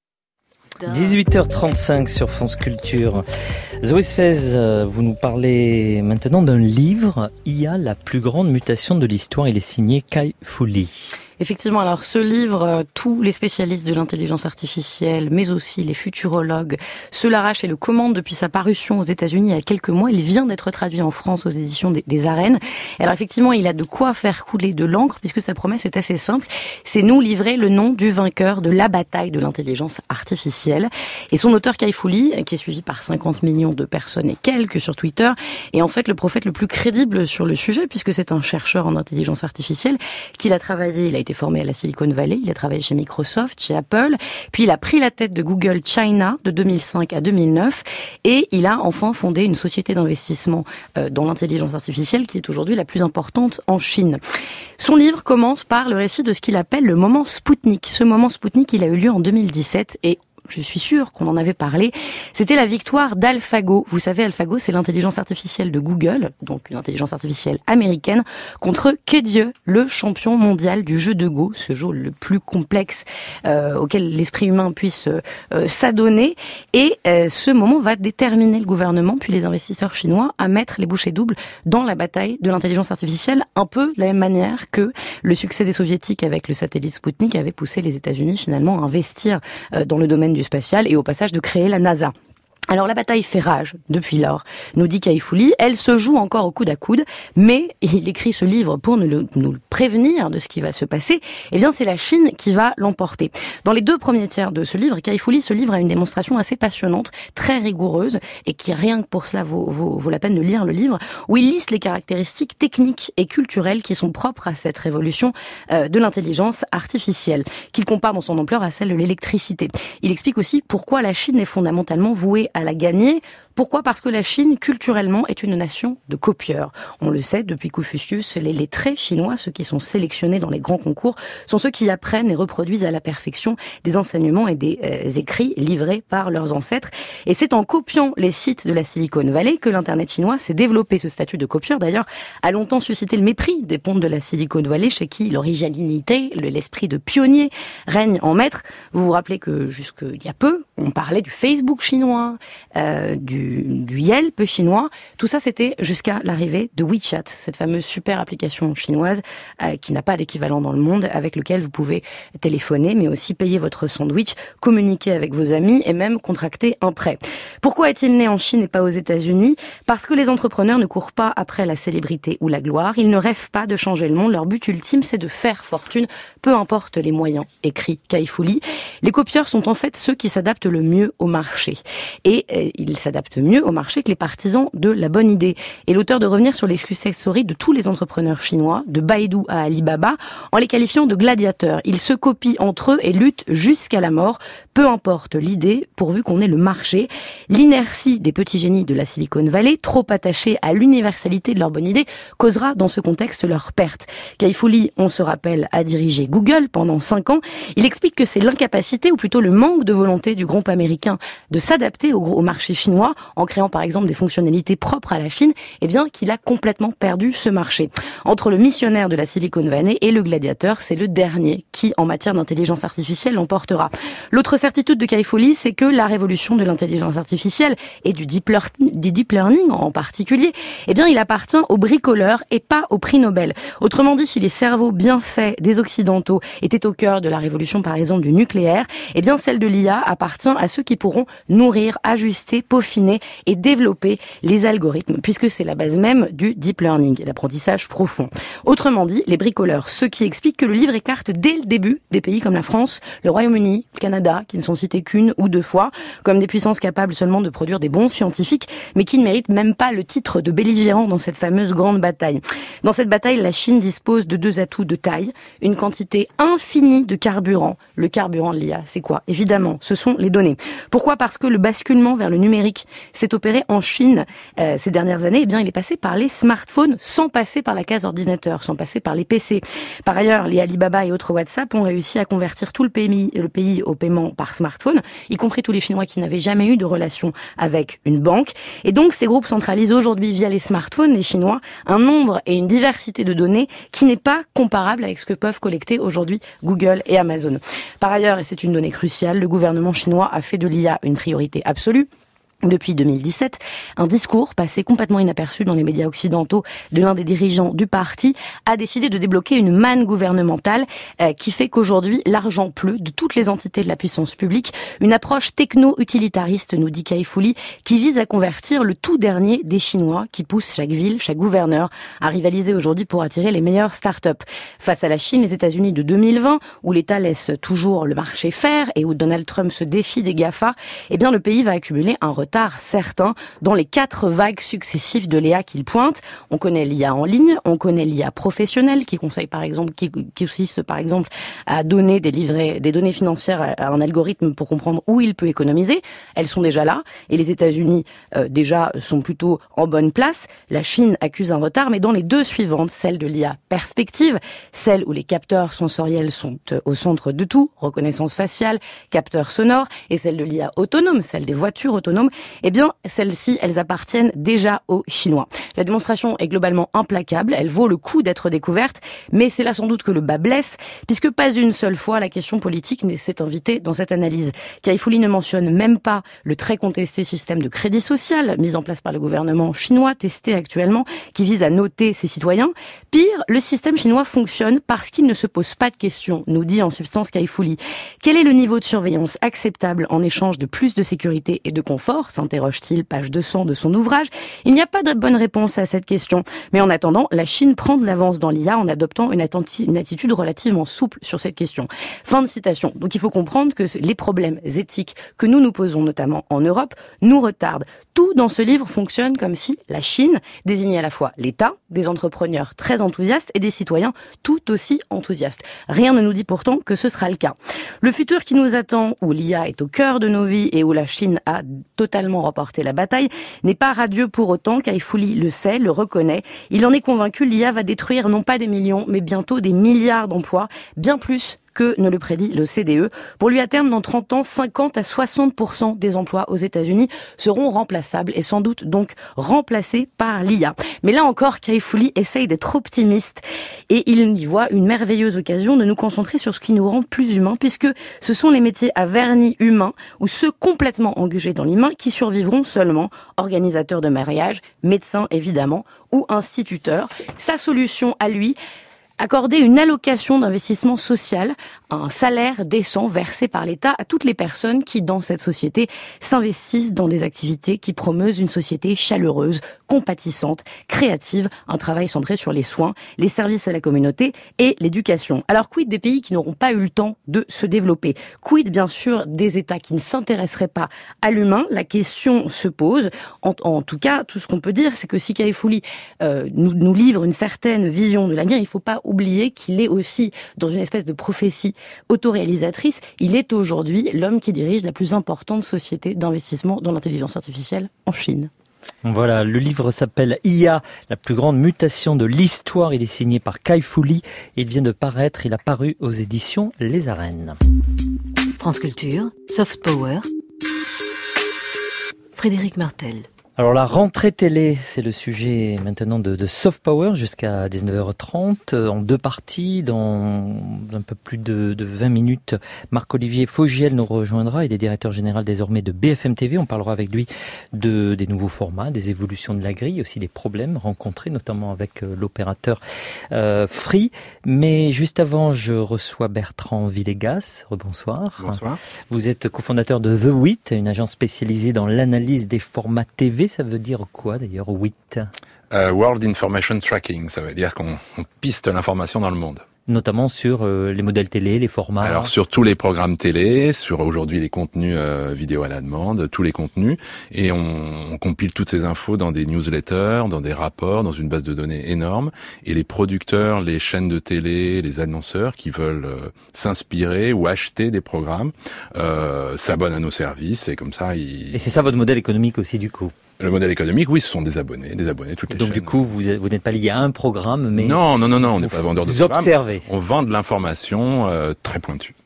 dix-huit heures trente-cinq sur France Culture. Zoé Sfez, vous nous parlez maintenant d'un livre, I A, la plus grande mutation de l'histoire. Il est signé Kai Fu Lee. Effectivement, alors ce livre, tous les spécialistes de l'intelligence artificielle, mais aussi les futurologues, se l'arrachent et le commandent depuis sa parution aux États-Unis il y a quelques mois. Il vient d'être traduit en France aux éditions des, des Arènes. Alors effectivement, il a de quoi faire couler de l'encre, puisque sa promesse est assez simple. C'est nous livrer le nom du vainqueur de la bataille de l'intelligence artificielle. Et son auteur Kai Fu Lee, qui est suivi par cinquante millions de personnes et quelques sur Twitter, est en fait le prophète le plus crédible sur le sujet, puisque c'est un chercheur en intelligence artificielle qu'il a travaillé, il a été formé à la Silicon Valley, il a travaillé chez Microsoft, chez Apple, puis il a pris la tête de Google China de deux mille cinq à deux mille neuf et il a enfin fondé une société d'investissement dans l'intelligence artificielle qui est aujourd'hui la plus importante en Chine. Son livre commence par le récit de ce qu'il appelle le moment Spoutnik. Ce moment Spoutnik, il a eu lieu en deux mille dix-sept et je suis sûre qu'on en avait parlé, c'était la victoire d'AlphaGo. Vous savez, AlphaGo, c'est l'intelligence artificielle de Google, donc une intelligence artificielle américaine, contre Ke-Dieu, le champion mondial du jeu de Go, ce jeu le plus complexe euh, auquel l'esprit humain puisse euh, s'adonner. Et euh, ce moment va déterminer le gouvernement, puis les investisseurs chinois, à mettre les bouchées doubles dans la bataille de l'intelligence artificielle, un peu de la même manière que le succès des soviétiques avec le satellite Spoutnik avait poussé les États-Unis finalement à investir euh, dans le domaine du spatial et au passage de créer la NASA. Alors la bataille fait rage depuis lors, nous dit Kai Fu Lee. Elle se joue encore au coude à coude, mais il écrit ce livre pour nous, le, nous prévenir de ce qui va se passer. Eh bien, c'est la Chine qui va l'emporter. Dans les deux premiers tiers de ce livre, Kai Fu Lee se livre à une démonstration assez passionnante, très rigoureuse, et qui rien que pour cela vaut, vaut, vaut la peine de lire le livre, où il liste les caractéristiques techniques et culturelles qui sont propres à cette révolution euh, de l'intelligence artificielle, qu'il compare dans son ampleur à celle de l'électricité. Il explique aussi pourquoi la Chine est fondamentalement vouée à la gagner. Pourquoi ? Parce que la Chine, culturellement, est une nation de copieurs. On le sait, depuis Confucius, les lettrés chinois, ceux qui sont sélectionnés dans les grands concours, sont ceux qui apprennent et reproduisent à la perfection des enseignements et des euh, écrits livrés par leurs ancêtres. Et c'est en copiant les sites de la Silicon Valley que l'Internet chinois s'est développé. Ce statut de copieur, d'ailleurs, a longtemps suscité le mépris des pontes de la Silicon Valley, chez qui l'originalité, l'esprit de pionnier règne en maître. Vous vous rappelez que jusqu'il y a peu, on parlait du Facebook chinois, euh, du du Yelp chinois. Tout ça, c'était jusqu'à l'arrivée de WeChat, cette fameuse super application chinoise euh, qui n'a pas d'équivalent dans le monde, avec lequel vous pouvez téléphoner, mais aussi payer votre sandwich, communiquer avec vos amis et même contracter un prêt. Pourquoi est-il né en Chine et pas aux États-Unis ? Parce que les entrepreneurs ne courent pas après la célébrité ou la gloire. Ils ne rêvent pas de changer le monde. Leur but ultime, c'est de faire fortune, peu importe les moyens, écrit Kai Fu Lee. Les copieurs sont en fait ceux qui s'adaptent le mieux au marché. Et euh, ils s'adaptent mieux au marché que les partisans de la bonne idée. Et l'auteur de revenir sur les success stories de tous les entrepreneurs chinois, de Baidu à Alibaba, en les qualifiant de gladiateurs. Ils se copient entre eux et luttent jusqu'à la mort, peu importe l'idée, pourvu qu'on ait le marché. L'inertie des petits génies de la Silicon Valley, trop attachés à l'universalité de leur bonne idée, causera dans ce contexte leur perte. Kai Fu Lee, on se rappelle, a dirigé Google pendant cinq ans. Il explique que c'est l'incapacité, ou plutôt le manque de volonté du groupe américain de s'adapter au, au marché chinois, en créant par exemple des fonctionnalités propres à la Chine, eh bien qu'il a complètement perdu ce marché. Entre le missionnaire de la Silicon Valley et le gladiateur, c'est le dernier qui, en matière d'intelligence artificielle, l'emportera. L'autre certitude de Kai Fu Lee, c'est que la révolution de l'intelligence artificielle et du deep, lear- du deep learning en particulier, eh bien il appartient aux bricoleurs et pas au prix Nobel. Autrement dit, si les cerveaux bien faits des Occidentaux étaient au cœur de la révolution par exemple du nucléaire, eh bien celle de l'I A appartient à ceux qui pourront nourrir, ajuster, peaufiner et développer les algorithmes, puisque c'est la base même du deep learning, l'apprentissage profond. Autrement dit, les bricoleurs, ceux qui expliquent que le livre écarte dès le début des pays comme la France, le Royaume-Uni, le Canada, qui ne sont cités qu'une ou deux fois, comme des puissances capables seulement de produire des bons scientifiques, mais qui ne méritent même pas le titre de belligérant dans cette fameuse grande bataille. Dans cette bataille, la Chine dispose de deux atouts de taille, une quantité infinie de carburant. Le carburant de l'I A, c'est quoi ? Évidemment, ce sont les données. Pourquoi ? Parce que le basculement vers le numérique s'est opéré en Chine euh, ces dernières années. Eh bien, il est passé par les smartphones sans passer par la case ordinateur, sans passer par les P C. Par ailleurs, les Alibaba et autres WhatsApp ont réussi à convertir tout le pays, le pays au paiement par smartphone, y compris tous les Chinois qui n'avaient jamais eu de relation avec une banque. Et donc, ces groupes centralisent aujourd'hui via les smartphones, les Chinois, un nombre et une diversité de données qui n'est pas comparable avec ce que peuvent collecter aujourd'hui Google et Amazon. Par ailleurs, et c'est une donnée cruciale, le gouvernement chinois a fait de l'I A une priorité absolue. Depuis deux mille dix-sept, un discours passé complètement inaperçu dans les médias occidentaux de l'un des dirigeants du parti a décidé de débloquer une manne gouvernementale euh, qui fait qu'aujourd'hui, l'argent pleut de toutes les entités de la puissance publique. Une approche techno-utilitariste, nous dit Kai-Fu Lee, qui vise à convertir le tout dernier des Chinois qui pousse chaque ville, chaque gouverneur à rivaliser aujourd'hui pour attirer les meilleures start-up. Face à la Chine, les États-Unis de deux mille vingt, où l'État laisse toujours le marché faire et où Donald Trump se défie des GAFA, eh bien le pays va accumuler un retard certains dans les quatre vagues successives de l'I A qu'il pointe. On connaît l'I A en ligne, on connaît l'I A professionnelle qui conseille par exemple, qui, qui consiste par exemple à donner des livrets, des données financières à un algorithme pour comprendre où il peut économiser. Elles sont déjà là et les États-Unis euh, déjà sont plutôt en bonne place. La Chine accuse un retard, mais dans les deux suivantes, celle de l'I A perspective, celle où les capteurs sensoriels sont euh, au centre de tout, reconnaissance faciale, capteurs sonores, et celle de l'I A autonome, celle des voitures autonomes, eh bien, celles-ci, elles appartiennent déjà aux Chinois. La démonstration est globalement implacable, elle vaut le coup d'être découverte, mais c'est là sans doute que le bas blesse, puisque pas une seule fois la question politique ne s'est invitée dans cette analyse. Kai-Fu Lee ne mentionne même pas le très contesté système de crédit social mis en place par le gouvernement chinois, testé actuellement, qui vise à noter ses citoyens. Pire, le système chinois fonctionne parce qu'il ne se pose pas de questions, nous dit en substance Kai-Fu Lee. Quel est le niveau de surveillance acceptable en échange de plus de sécurité et de confort, s'interroge-t-il, page deux cents de son ouvrage. Il n'y a pas de bonne réponse à cette question. Mais en attendant, la Chine prend de l'avance dans l'I A en adoptant une, attenti- une attitude relativement souple sur cette question. Fin de citation. Donc il faut comprendre que les problèmes éthiques que nous nous posons notamment en Europe nous retardent. Tout dans ce livre fonctionne comme si la Chine désignait à la fois l'État, des entrepreneurs très enthousiastes et des citoyens tout aussi enthousiastes. Rien ne nous dit pourtant que ce sera le cas. Le futur qui nous attend, où l'I A est au cœur de nos vies et où la Chine a totalement remporté la bataille, n'est pas radieux pour autant. Kai-Fu Lee le sait, le reconnaît. Il en est convaincu, l'I A va détruire non pas des millions, mais bientôt des milliards d'emplois, bien plus que ne le prédit le C D E. Pour lui, à terme, dans trente ans, cinquante à soixante pour cent des emplois aux États-Unis seront remplaçables et sans doute donc remplacés par l'I A. Mais là encore, Kai-Fu Lee essaye d'être optimiste et il y voit une merveilleuse occasion de nous concentrer sur ce qui nous rend plus humains, puisque ce sont les métiers à vernis humain ou ceux complètement engagés dans l'humain qui survivront seulement. Organisateurs de mariage, médecins évidemment ou instituteurs. Sa solution à lui, accorder une allocation d'investissement social, un salaire décent versé par l'État à toutes les personnes qui, dans cette société, s'investissent dans des activités qui promeuvent une société chaleureuse, compatissante, créative, un travail centré sur les soins, les services à la communauté et l'éducation. Alors, quid des pays qui n'auront pas eu le temps de se développer? Quid, bien sûr, des États qui ne s'intéresseraient pas à l'humain? La question se pose. En, en tout cas, tout ce qu'on peut dire, c'est que si Kai-Fu Lee euh, nous, nous livre une certaine vision de l'avenir, il ne faut pas oublier qu'il est aussi dans une espèce de prophétie autoréalisatrice. Il est aujourd'hui l'homme qui dirige la plus importante société d'investissement dans l'intelligence artificielle en Chine. Voilà, le livre s'appelle I A, la plus grande mutation de l'histoire. Il est signé par Kai-Fu Lee. Il vient de paraître, il a paru aux éditions Les Arènes. France Culture, Soft Power, Frédéric Martel. Alors la rentrée télé, c'est le sujet maintenant de, de Soft Power jusqu'à dix-neuf heures trente, en deux parties, dans un peu plus de, de vingt minutes. Marc-Olivier Fogiel nous rejoindra, il est directeur général désormais de B F M T V. On parlera avec lui de, des nouveaux formats, des évolutions de la grille, aussi des problèmes rencontrés, notamment avec l'opérateur euh, Free. Mais juste avant, je reçois Bertrand Villegas. Rebonsoir. Bonsoir. Vous êtes cofondateur de The huit, une agence spécialisée dans l'analyse des formats T V. Ça veut dire quoi d'ailleurs, huit ? euh, World Information Tracking, ça veut dire qu'on on piste l'information dans le monde. notamment sur euh, les modèles télé, les formats. Alors sur tous les programmes télé, sur aujourd'hui les contenus euh, vidéo à la demande, tous les contenus, et on, on compile toutes ces infos dans des newsletters, dans des rapports, dans une base de données énorme, et les producteurs, les chaînes de télé, les annonceurs qui veulent euh, s'inspirer ou acheter des programmes euh, s'abonnent à nos services, et comme ça ils... Et c'est ça votre modèle économique aussi du coup? Le modèle économique, oui, ce sont des abonnés, des abonnés toutes les Donc chaînes. du coup, vous, vous n'êtes pas lié à un programme, mais non, non, non, non, on n'est pas vendeur de vous programme. observez. On vend de l'information euh, très pointue.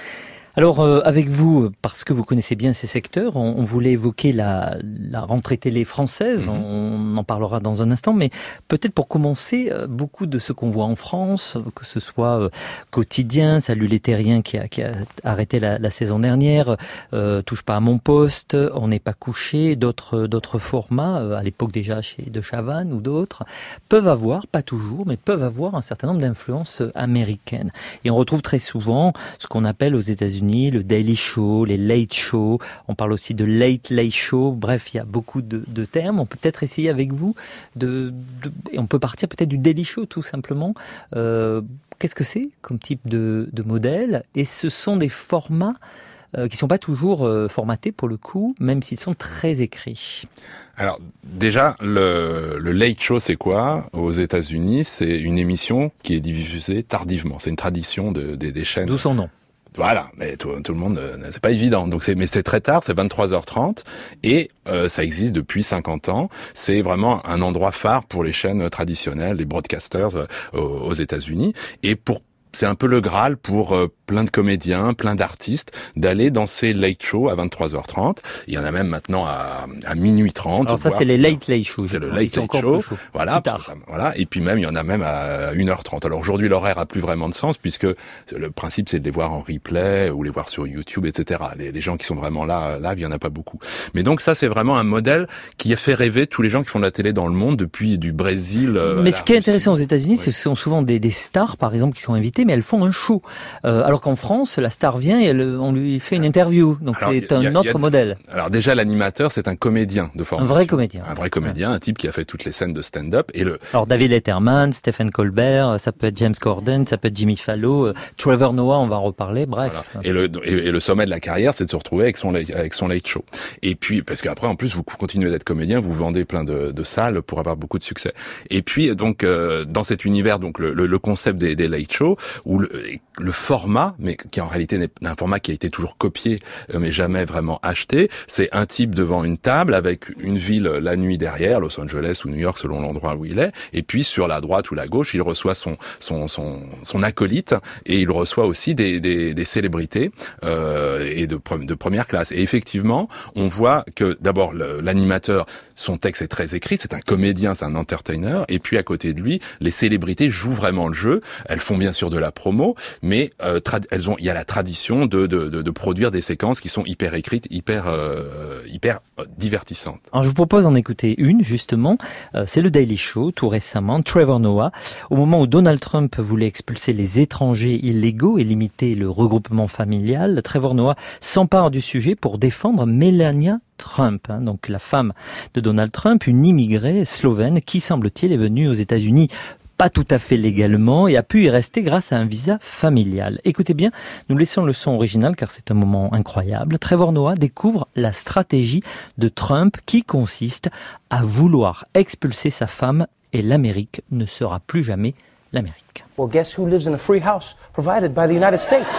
Alors euh, avec vous, parce que vous connaissez bien ces secteurs, on, on voulait évoquer la, la rentrée télé française, mm-hmm. on, on en parlera dans un instant, mais peut-être pour commencer, euh, beaucoup de ce qu'on voit en France, que ce soit euh, Quotidien, Salut les Terriens qui a, qui a arrêté la, la saison dernière, euh, Touche pas à mon poste, On n'est pas couché, d'autres, d'autres formats, euh, à l'époque déjà chez De Chavannes ou d'autres, peuvent avoir, pas toujours, mais peuvent avoir un certain nombre d'influences américaines. Et on retrouve très souvent ce qu'on appelle aux États-Unis le Daily Show, les Late Show, on parle aussi de Late Late Show, bref, il y a beaucoup de, de termes. On peut peut-être essayer avec vous, de, de, et on peut partir peut-être du Daily Show tout simplement. Euh, qu'est-ce que c'est comme type de, de modèle? Et ce sont des formats euh, qui ne sont pas toujours euh, formatés pour le coup, même s'ils sont très écrits. Alors déjà, le, le Late Show, c'est quoi? Aux États-Unis, c'est une émission qui est diffusée tardivement. C'est une tradition de, de, des chaînes. D'où son nom. Voilà, mais tout, tout le monde, c'est pas évident. Donc c'est, mais c'est très tard, c'est vingt-trois heures trente, et euh, ça existe depuis cinquante ans. C'est vraiment un endroit phare pour les chaînes traditionnelles, les broadcasters euh, aux, aux États-Unis, et pour c'est un peu le Graal pour euh, plein de comédiens, plein d'artistes, d'aller dans ces late shows à vingt-trois heures trente. Il y en a même maintenant à, à minuit trente. Alors ça, c'est les late late shows. C'est le late late show. Voilà, ça, voilà. Et puis même, il y en a même à une heure trente. Alors aujourd'hui, l'horaire a plus vraiment de sens puisque le principe, c'est de les voir en replay ou les voir sur YouTube, et cetera. Les, les gens qui sont vraiment là, live, il y en a pas beaucoup. Mais donc ça, c'est vraiment un modèle qui a fait rêver tous les gens qui font de la télé dans le monde depuis du Brésil. Euh, Mais ce qui est intéressant aux États-Unis, oui. c'est que ce sont souvent des, des stars, par exemple, qui sont invitées, mais elles font un show. Euh, alors qu'en France, la star vient et elle, on lui fait une interview. Donc alors, c'est un y a, autre y a, modèle. Alors déjà, l'animateur, c'est un comédien de formation. Un vrai comédien. Un vrai comédien, ouais. Un type qui a fait toutes les scènes de stand-up. Et le... Alors David Letterman, Stephen Colbert, ça peut être James Corden, ça peut être Jimmy Fallon, euh, Trevor Noah, on va en reparler, bref. Voilà. Et, le, et, et le sommet de la carrière, c'est de se retrouver avec son, avec son late show. Et puis, parce qu'après, en plus, vous continuez d'être comédien, vous vendez plein de, de salles pour avoir beaucoup de succès. Et puis, donc, euh, dans cet univers, donc le, le, le concept des, des late shows, où le, le format, mais qui en réalité n'est un format qui a été toujours copié, mais jamais vraiment acheté, c'est un type devant une table avec une ville la nuit derrière, Los Angeles ou New York selon l'endroit où il est, et puis sur la droite ou la gauche, il reçoit son son son, son acolyte et il reçoit aussi des des, des célébrités euh, et de de première classe. Et effectivement, on voit que d'abord le, l'animateur, son texte est très écrit, c'est un comédien, c'est un entertainer, et puis à côté de lui, les célébrités jouent vraiment le jeu. Elles font bien sûr de la promo, mais euh, trad- elles ont il y a la tradition de, de, de, de produire des séquences qui sont hyper écrites, hyper, euh, hyper divertissantes. Alors je vous propose d'en écouter une, justement. Euh, c'est le Daily Show, tout récemment. Trevor Noah, au moment où Donald Trump voulait expulser les étrangers illégaux et limiter le regroupement familial, Trevor Noah s'empare du sujet pour défendre Melania Trump, hein, donc la femme de Donald Trump, une immigrée slovène qui, semble-t-il, est venue aux États-Unis pas tout à fait légalement et a pu y rester grâce à un visa familial. Écoutez bien, nous laissons le son original car c'est un moment incroyable. Trevor Noah découvre la stratégie de Trump qui consiste à vouloir expulser sa femme et l'Amérique ne sera plus jamais l'Amérique. Well, guess who lives in a free house provided by the United States?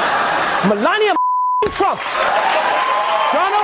Melania Trump. Donald,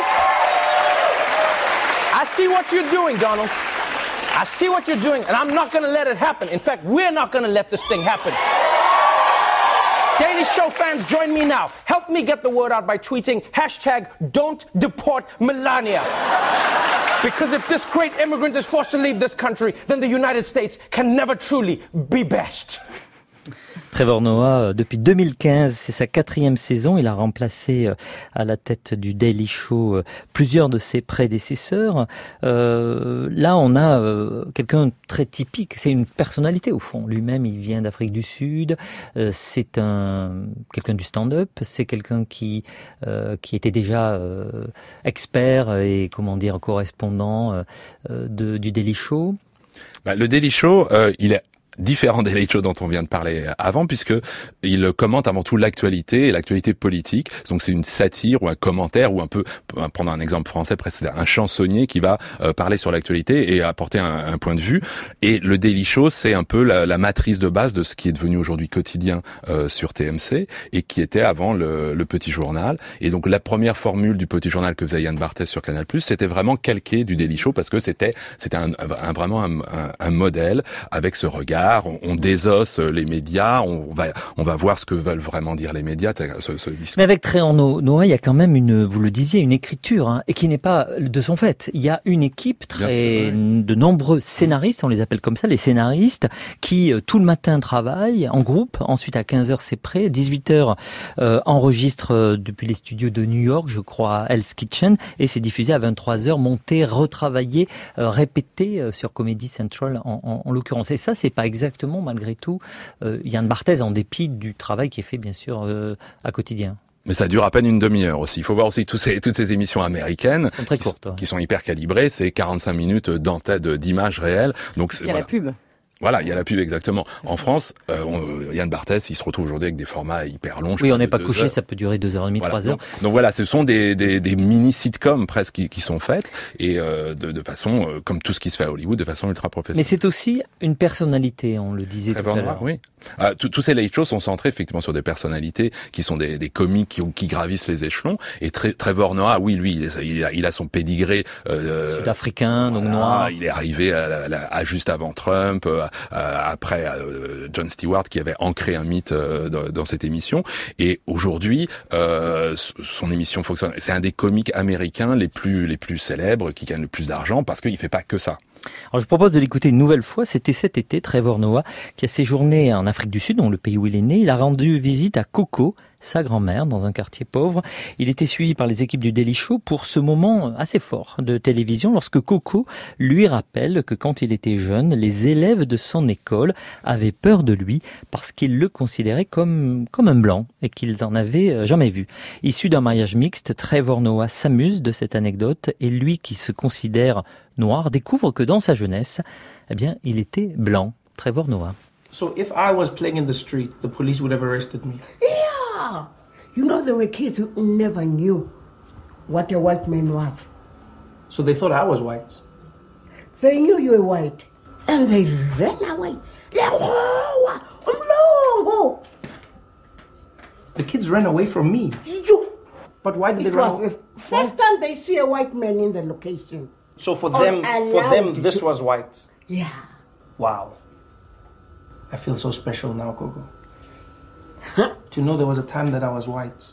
I see what you're doing, Donald. I see what you're doing, and I'm not going to let it happen. In fact, we're not going to let this thing happen. Daily Show fans, join me now. Help me get the word out by tweeting hashtag don't deport Melania. Because if this great immigrant is forced to leave this country, then the United States can never truly be best. Trevor Noah, depuis deux mille quinze, c'est sa quatrième saison. Il a remplacé à la tête du Daily Show plusieurs de ses prédécesseurs. Euh, là, on a euh, quelqu'un de très typique. C'est une personnalité au fond. Lui-même, il vient d'Afrique du Sud. Euh, c'est un quelqu'un du stand-up. C'est quelqu'un qui euh, qui était déjà euh, expert et comment dire correspondant euh, de, du Daily Show. Bah, le Daily Show, euh, il est différent des late shows dont on vient de parler avant, puisque il commente avant tout l'actualité et l'actualité politique. Donc c'est une satire ou un commentaire ou un peu, prendre un exemple français, presque un chansonnier qui va euh, parler sur l'actualité et apporter un, un point de vue. Et le Daily Show, c'est un peu la, la matrice de base de ce qui est devenu aujourd'hui quotidien euh, sur T M C et qui était avant le, le Petit Journal. Et donc la première formule du Petit Journal que faisait Yann Barthès sur Canal+, c'était vraiment calqué du Daily Show parce que c'était c'était un, un, vraiment un, un, un modèle avec ce regard. On, on désosse les médias, on va on va voir ce que veulent vraiment dire les médias. Ce, ce Mais avec Trevor Noah, il y a quand même une, vous le disiez, une écriture hein, et qui n'est pas de son fait. Il y a une équipe très de nombreux scénaristes, on les appelle comme ça, les scénaristes, qui euh, tout le matin travaillent en groupe. Ensuite à quinze heures c'est prêt, dix-huit heures euh, enregistre euh, depuis les studios de New York, je crois, à Hell's Kitchen, et c'est diffusé à vingt-trois heures, monté, retravaillé, euh, répété euh, sur Comedy Central en, en, en l'occurrence. Et ça, c'est pas exactement, malgré tout, euh, Yann Barthès, en dépit du travail qui est fait, bien sûr, euh, à quotidien. Mais ça dure à peine une demi-heure aussi. Il faut voir aussi tous ces, toutes ces émissions américaines sont très qui, courtes, ouais. qui sont hyper calibrées. C'est quarante-cinq minutes d'entête d'images réelles. Donc il y a voilà. la pub. Voilà, il y a la pub exactement. En France, euh, on, Yann Barthès, il se retrouve aujourd'hui avec des formats hyper longs. Oui, on n'est pas couché, heures. Ça peut durer deux heures et demie, voilà. trois heures. Donc, donc voilà, ce sont des, des, des mini-sitcoms presque qui, qui sont faites et euh, de, de façon, euh, comme tout ce qui se fait à Hollywood, de façon ultra professionnelle. Mais c'est aussi une personnalité, on le disait Trevor tout à l'heure. Oui. Euh, tous ces late shows sont centrés effectivement sur des personnalités qui sont des, des comiques qui, qui gravissent les échelons. Et Tre- Trevor Noah, oui, lui, il, il, a, il a son pédigré euh, sud-africain, voilà, donc noir. Il est arrivé à, à, à juste avant Trump, à, à, après euh, Jon Stewart qui avait ancré un mythe euh, dans, dans cette émission. Et aujourd'hui, euh, son émission fonctionne. C'est un des comiques américains les plus les plus célèbres, qui gagne le plus d'argent parce qu'il fait pas que ça. Alors je propose de l'écouter une nouvelle fois. C'était cet été, Trevor Noah, qui a séjourné en Afrique du Sud, dans le pays où il est né. Il a rendu visite à Coco, sa grand-mère, dans un quartier pauvre. Il était suivi par les équipes du Daily Show pour ce moment assez fort de télévision, lorsque Coco lui rappelle que quand il était jeune, les élèves de son école avaient peur de lui parce qu'ils le considéraient comme, comme un blanc et qu'ils en avaient jamais vu. Issu d'un mariage mixte, Trevor Noah s'amuse de cette anecdote et lui qui se considère noir découvre que dans sa jeunesse, eh bien, il était blanc. Trevor Noah. So if I was playing in the street, the police would have arrested me. Yeah! You know, there were kids who never knew what a white man was. So they thought I was white. They knew you were white. And they ran away. The kids ran away from me. You. But why did It they run was away? the first time they see a white man in the location. So for them, for them, this was white. Yeah. Wow. I feel so special now, Coco. Huh? To know there was a time that I was white.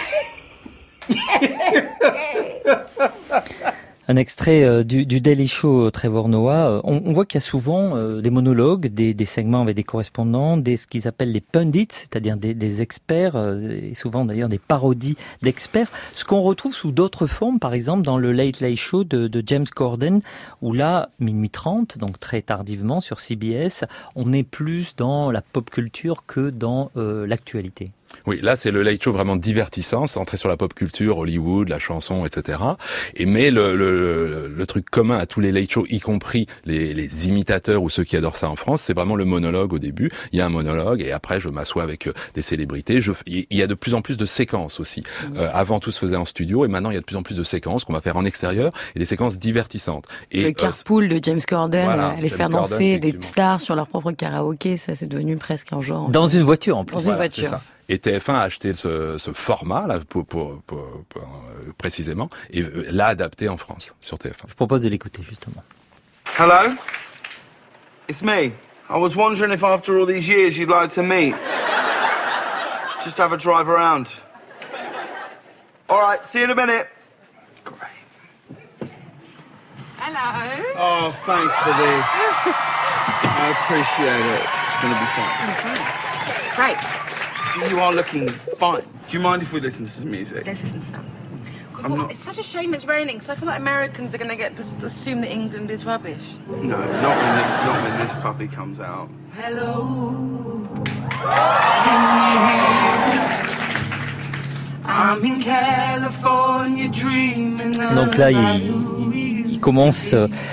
Un extrait euh, du, du Daily Show Trevor Noah. On, on voit qu'il y a souvent euh, des monologues, des, des segments avec des correspondants, des ce qu'ils appellent les pundits, c'est-à-dire des, des experts, euh, et souvent d'ailleurs des parodies d'experts. Ce qu'on retrouve sous d'autres formes, par exemple dans le Late Late Show de, de James Corden, où là, minuit trente, donc très tardivement sur C B S, on est plus dans la pop culture que dans euh, l'actualité. Oui, là c'est le late show vraiment divertissant, centré sur la pop culture, Hollywood, la chanson, et cetera. Et mais le, le, le truc commun à tous les late shows, y compris les, les imitateurs ou ceux qui adorent ça en France, c'est vraiment le monologue au début. Il y a un monologue et après je m'assois avec des célébrités. Je, il y a de plus en plus de séquences aussi. Mmh. Euh, avant tout se faisait en studio et maintenant il y a de plus en plus de séquences qu'on va faire en extérieur et des séquences divertissantes. Et le carpool euh, de James Corden, voilà, aller James faire Corden, danser des stars sur leur propre karaoké, ça c'est devenu presque un genre. Dans une voiture en plus. Dans voilà, une voiture. C'est ça. Et T F un a acheté ce, ce format là pour, pour, pour, pour euh, précisément et l'a adapté en France sur T F un. Je propose de l'écouter justement. Hello, it's me. I was wondering if after all these years you'd like to meet. Just have a drive around. All right, see you in a minute. Great. Hello. Oh, thanks for this. I appreciate it. It's going to be fun. It's going to be fun. Great. You are looking fine. Do you mind if we listen to some music? Let's listen to some. God, I'm what, not... It's such a shame it's raining, because I feel like Americans are going to get to assume that England is rubbish. No, not when this, not when this puppy comes out. Hello. Can you hear me? I'm in California dreaming. Donc là, il, il commence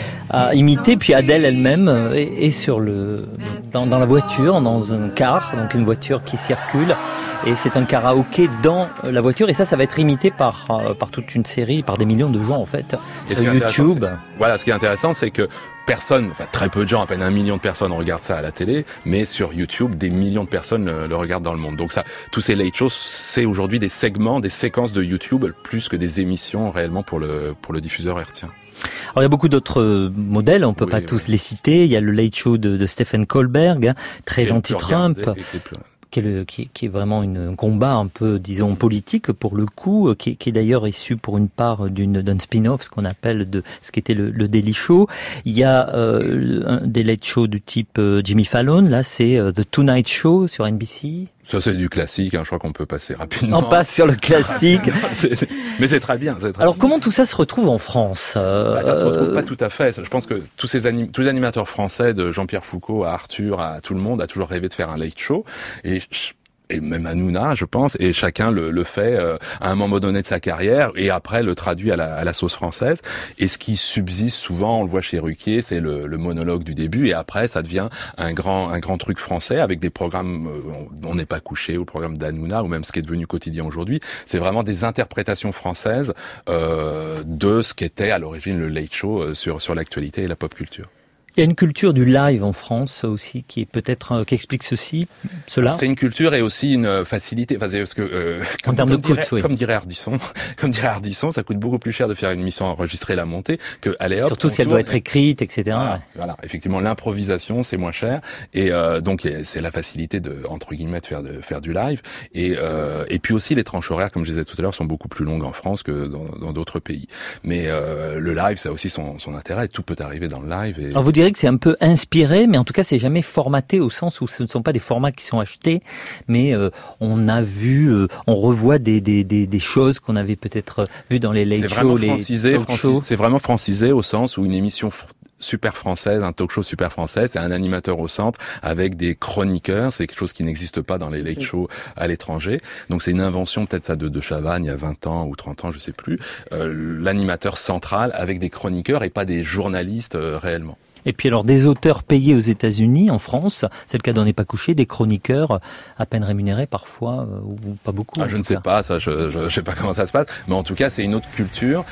à imiter. Puis Adèle elle-même est, est sur le, dans, dans la voiture, dans un car, donc une voiture qui circule. Et c'est un karaoké dans la voiture. Et ça, ça va être imité par, par toute une série, par des millions de gens en fait, et sur YouTube. Voilà, ce qui est intéressant, c'est que personne, enfin très peu de gens, à peine un million de personnes regardent ça à la télé, mais sur YouTube, des millions de personnes le, le regardent dans le monde. Donc ça, tous ces late shows, c'est aujourd'hui des segments, des séquences de YouTube, plus que des émissions réellement pour le pour le diffuseur hertzien. Alors il y a beaucoup d'autres modèles, on peut oui, pas oui. tous les citer. Il y a le Late Show de, de Stephen Colbert, hein, très anti-Trump. Qui est, le, qui, qui est vraiment une, un combat un peu, disons, politique pour le coup, qui, qui est d'ailleurs issu pour une part d'une, d'un spin-off, ce qu'on appelle de ce qui était le, le Daily Show. Il y a euh, un, des late shows du type euh, Jimmy Fallon, là c'est euh, The Tonight Show sur N B C. Ça c'est du classique, hein, je crois qu'on peut passer rapidement. On passe sur le classique. non, c'est... Mais c'est très bien. C'est très Alors bien. Comment tout ça se retrouve en France euh... bah, Ça se retrouve pas tout à fait. Je pense que tous ces anim... tous les animateurs français, de Jean-Pierre Foucault à Arthur, à tout le monde, a toujours rêvé de faire un late show. Et je... et même Hanouna, je pense, et chacun le, le fait euh, à un moment donné de sa carrière, et après le traduit à la, à la sauce française. Et ce qui subsiste souvent, on le voit chez Ruquier, c'est le, le monologue du début, et après ça devient un grand, un grand truc français avec des programmes, euh, On n'est pas couché, ou le programme d'Hanouna, ou même ce qui est devenu quotidien aujourd'hui. C'est vraiment des interprétations françaises euh, de ce qu'était à l'origine le Late Show euh, sur sur l'actualité et la pop culture. Il y a une culture du live en France aussi qui est peut-être qui explique ceci, cela. C'est une culture et aussi une facilité, enfin, parce que euh, en comme, termes comme de coût, dirait, oui. comme dirait Ardisson, comme dirait Ardisson, ça coûte beaucoup plus cher de faire une émission enregistrée et la monter que aller hop. Surtout si elle doit être écrite, et cetera. Voilà, voilà. Effectivement, l'improvisation c'est moins cher et euh, donc c'est la facilité de entre guillemets de faire de faire du live et euh, et puis aussi les tranches horaires, comme je disais tout à l'heure, sont beaucoup plus longues en France que dans, dans d'autres pays. Mais euh, le live, ça a aussi son, son intérêt. Tout peut arriver dans le live. Et... Alors vous direz que c'est un peu inspiré inspiré, mais en tout cas, c'est jamais formaté au sens où ce ne sont pas des formats qui sont achetés, mais euh, on a vu, euh, on revoit des, des, des, des choses qu'on avait peut-être vues dans les late shows, les talk shows. C'est vraiment francisé au sens où une émission fr- super française, un talk show super français, c'est un animateur au centre avec des chroniqueurs, c'est quelque chose qui n'existe pas dans les late shows à l'étranger. Donc c'est une invention peut-être ça de, de Chavannes il y a vingt ans ou trente ans, je sais plus. Euh, l'animateur central avec des chroniqueurs et pas des journalistes euh, réellement. Et puis alors des auteurs payés aux États-Unis, en France, c'est le cas d'On n'est pas couché, des chroniqueurs à peine rémunérés parfois, euh, ou pas beaucoup. Ah, je ne sais cas. pas, ça, je, je, je sais pas comment ça se passe, mais en tout cas, c'est une autre culture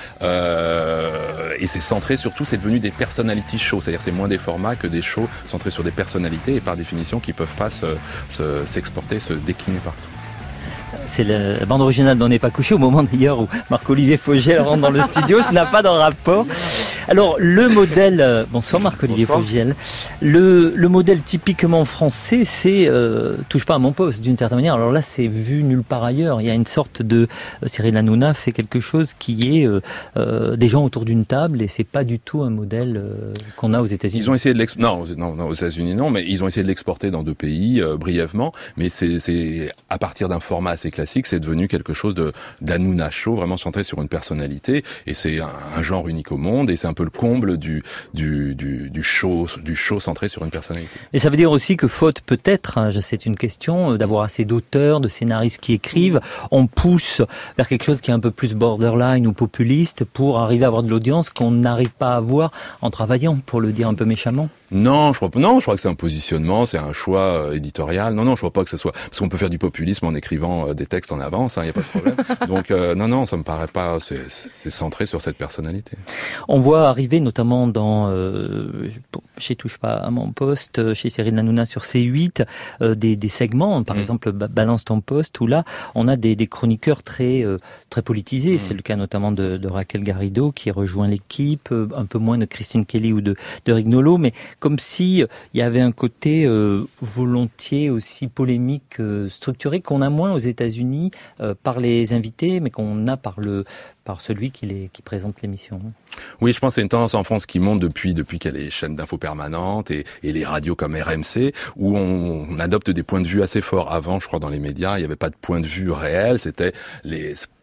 euh, et c'est centré surtout, c'est devenu des personality shows, c'est-à-dire c'est moins des formats que des shows centrés sur des personnalités et par définition qui peuvent pas se, se, s'exporter, se décliner partout. C'est la bande originale d'On n'est pas couché, au moment d'ailleurs où Marc-Olivier Fogiel rentre dans le studio, ça n'a pas de rapport. Alors le modèle, bonsoir Marc-Olivier bonsoir. Fogiel, le, le modèle typiquement français, c'est euh, touche pas à mon poste d'une certaine manière. Alors là c'est vu nulle part ailleurs, il y a une sorte de, euh, Cyril Hanouna fait quelque chose qui est euh, euh, des gens autour d'une table et c'est pas du tout un modèle euh, qu'on a aux États-Unis. Ils ont essayé de l'exporter, non, non, non, aux États-Unis non, mais ils ont essayé de l'exporter dans deux pays euh, brièvement, mais c'est, c'est à partir d'un format assez classique, c'est devenu quelque chose de d'Hanouna show, vraiment centré sur une personnalité, et c'est un, un genre unique au monde, et c'est un peu le comble du du du, du show du show centré sur une personnalité. Et ça veut dire aussi que faute peut-être, hein, c'est une question d'avoir assez d'auteurs, de scénaristes qui écrivent, on pousse vers quelque chose qui est un peu plus borderline ou populiste pour arriver à avoir de l'audience qu'on n'arrive pas à avoir en travaillant, pour le dire un peu méchamment. Non, je crois pas. Non, je crois que c'est un positionnement, c'est un choix euh, éditorial. Non, non, je crois pas que ce soit parce qu'on peut faire du populisme en écrivant euh, des textes en avance, il hein, y a pas de problème. Donc euh, non, non, ça me paraît pas. C'est, c'est centré sur cette personnalité. On voit arriver notamment dans euh, chez Touche pas à mon poste, chez Cyril Hanouna sur C huit, euh, des, des segments, par mmh. exemple Balance ton poste, où là on a des, des chroniqueurs très euh, très politisés. Mmh. C'est le cas notamment de, de Raquel Garrido qui rejoint l'équipe, euh, un peu moins de Christine Kelly ou de, de Rignolo, mais comme si il y avait un côté euh, volontiers aussi polémique, euh, structuré, qu'on a moins aux États-Unis euh, par les invités, mais qu'on a par le par celui qui, les, qui présente l'émission. Oui, je pense que c'est une tendance en France qui monte depuis depuis qu'il y a les chaînes d'infos permanentes et, et les radios comme R M C, où on, on adopte des points de vue assez forts. Avant, je crois, dans les médias, il n'y avait pas de point de vue réel, c'était les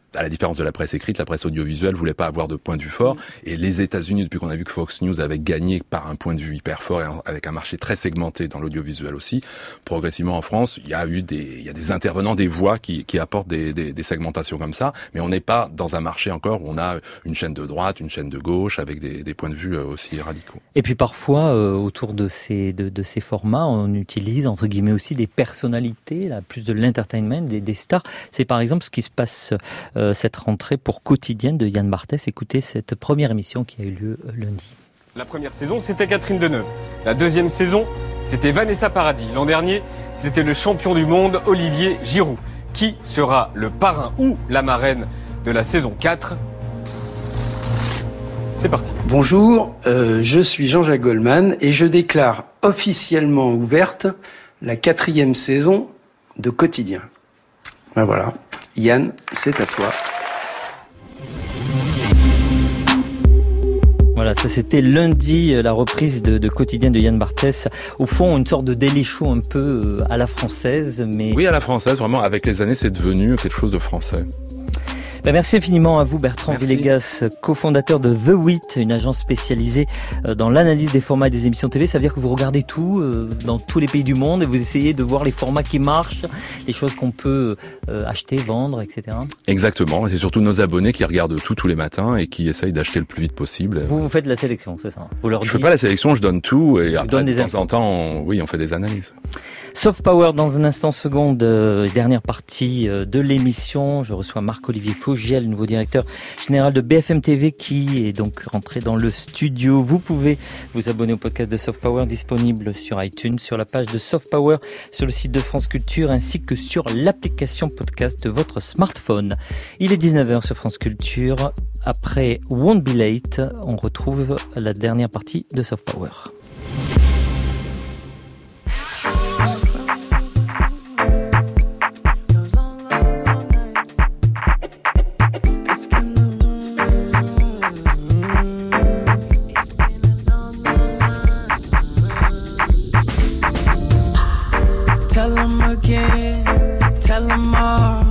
à la différence de la presse écrite, la presse audiovisuelle voulait pas avoir de point de vue fort. Et les États-Unis, depuis qu'on a vu que Fox News avait gagné par un point de vue hyper fort et avec un marché très segmenté dans l'audiovisuel aussi, progressivement en France, il y a eu des, il y a des intervenants, des voix qui, qui apportent des, des, des segmentations comme ça. Mais on n'est pas dans un marché encore où on a une chaîne de droite, une chaîne de gauche avec des, des points de vue aussi radicaux. Et puis parfois, euh, autour de ces, de, de ces formats, on utilise entre guillemets aussi des personnalités, là, plus de l'entertainment, des, des stars. C'est par exemple ce qui se passe euh, cette rentrée pour Quotidienne de Yann Barthès. Écoutez cette première émission qui a eu lieu euh, lundi. La première saison, c'était Catherine Deneuve. La deuxième saison, c'était Vanessa Paradis. L'an dernier, c'était le champion du monde, Olivier Giroud. Qui sera le parrain ou la marraine de la saison quatre ? C'est parti. Bonjour, euh, je suis Jean-Jacques Goldman et je déclare officiellement ouverte la quatrième saison de Quotidien. Ben voilà, Yann, c'est à toi. Voilà, ça c'était lundi, la reprise de, de Quotidien de Yann Barthès. Au fond, une sorte de daily show un peu à la française, mais... Oui, à la française, vraiment, avec les années, c'est devenu quelque chose de français. Ben merci infiniment à vous Bertrand Merci. Villegas, cofondateur de The huit, une agence spécialisée dans l'analyse des formats et des émissions T V. Ça veut dire que vous regardez tout dans tous les pays du monde et vous essayez de voir les formats qui marchent, les choses qu'on peut acheter, vendre, et cetera. Exactement, et c'est surtout nos abonnés qui regardent tout tous les matins et qui essayent d'acheter le plus vite possible. Vous, vous faites la sélection, c'est ça? Vous leur Je dites... fais pas la sélection, je donne tout et je après, donne de des temps en temps, on... oui, on fait des analyses. Soft Power dans un instant seconde, euh, dernière partie euh, de l'émission. Je reçois Marc-Olivier Fogiel, nouveau directeur général de B F M T V qui est donc rentré dans le studio. Vous pouvez vous abonner au podcast de Soft Power disponible sur iTunes, sur la page de Soft Power, sur le site de France Culture ainsi que sur l'application podcast de votre smartphone. Il est dix-neuf heures sur France Culture. Après Won't Be Late, on retrouve la dernière partie de Soft Power. Tell them again, tell them all.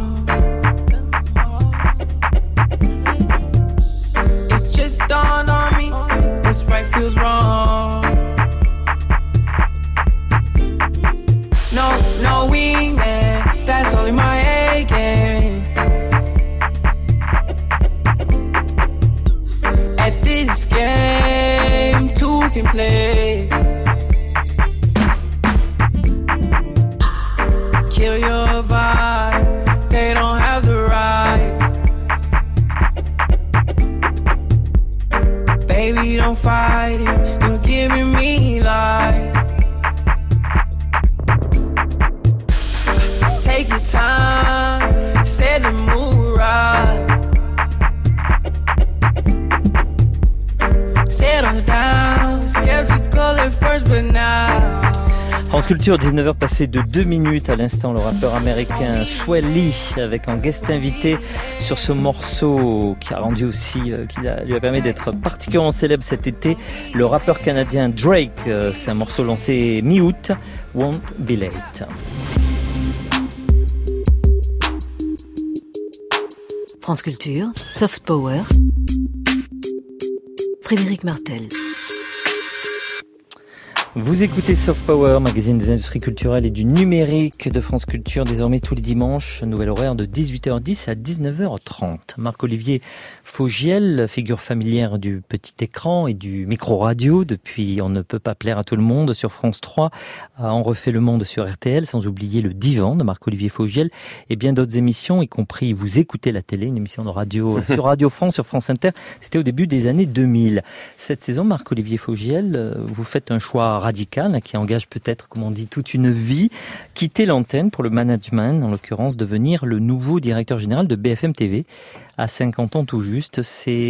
It just dawned on me, what's right feels wrong. No, no wingman, that's only my A game. At this game, two can play. Kill your vibe, they don't have the right. Baby, don't fight it, you're giving me life. Take your time, set the mood right. Settle down, skeptical at first, but now. France Culture, dix-neuf heures passées de deux minutes. À l'instant, le rappeur américain Sway Lee avec un guest invité sur ce morceau qui a rendu aussi, euh, qui a, lui a permis d'être particulièrement célèbre cet été. Le rappeur canadien Drake, euh, c'est un morceau lancé mi-août, Won't Be Late. France Culture, Soft Power, Frédéric Martel. Vous écoutez Soft Power, magazine des industries culturelles et du numérique de France Culture, désormais tous les dimanches, nouvel horaire de dix-huit heures dix à dix-neuf heures trente. Marc-Olivier Fogiel, figure familière du petit écran et du micro-radio, depuis On ne peut pas plaire à tout le monde sur France trois, à On refait le monde sur R T L, sans oublier le divan de Marc-Olivier Fogiel et bien d'autres émissions, y compris Vous écoutez la télé, une émission de radio sur Radio France, sur France Inter. C'était au début des années deux mille. Cette saison, Marc-Olivier Fogiel, vous faites un choix radical qui engage peut-être, comme on dit, toute une vie, quitter l'antenne pour le management, en l'occurrence devenir le nouveau directeur général de B F M T V à cinquante ans tout juste. C'est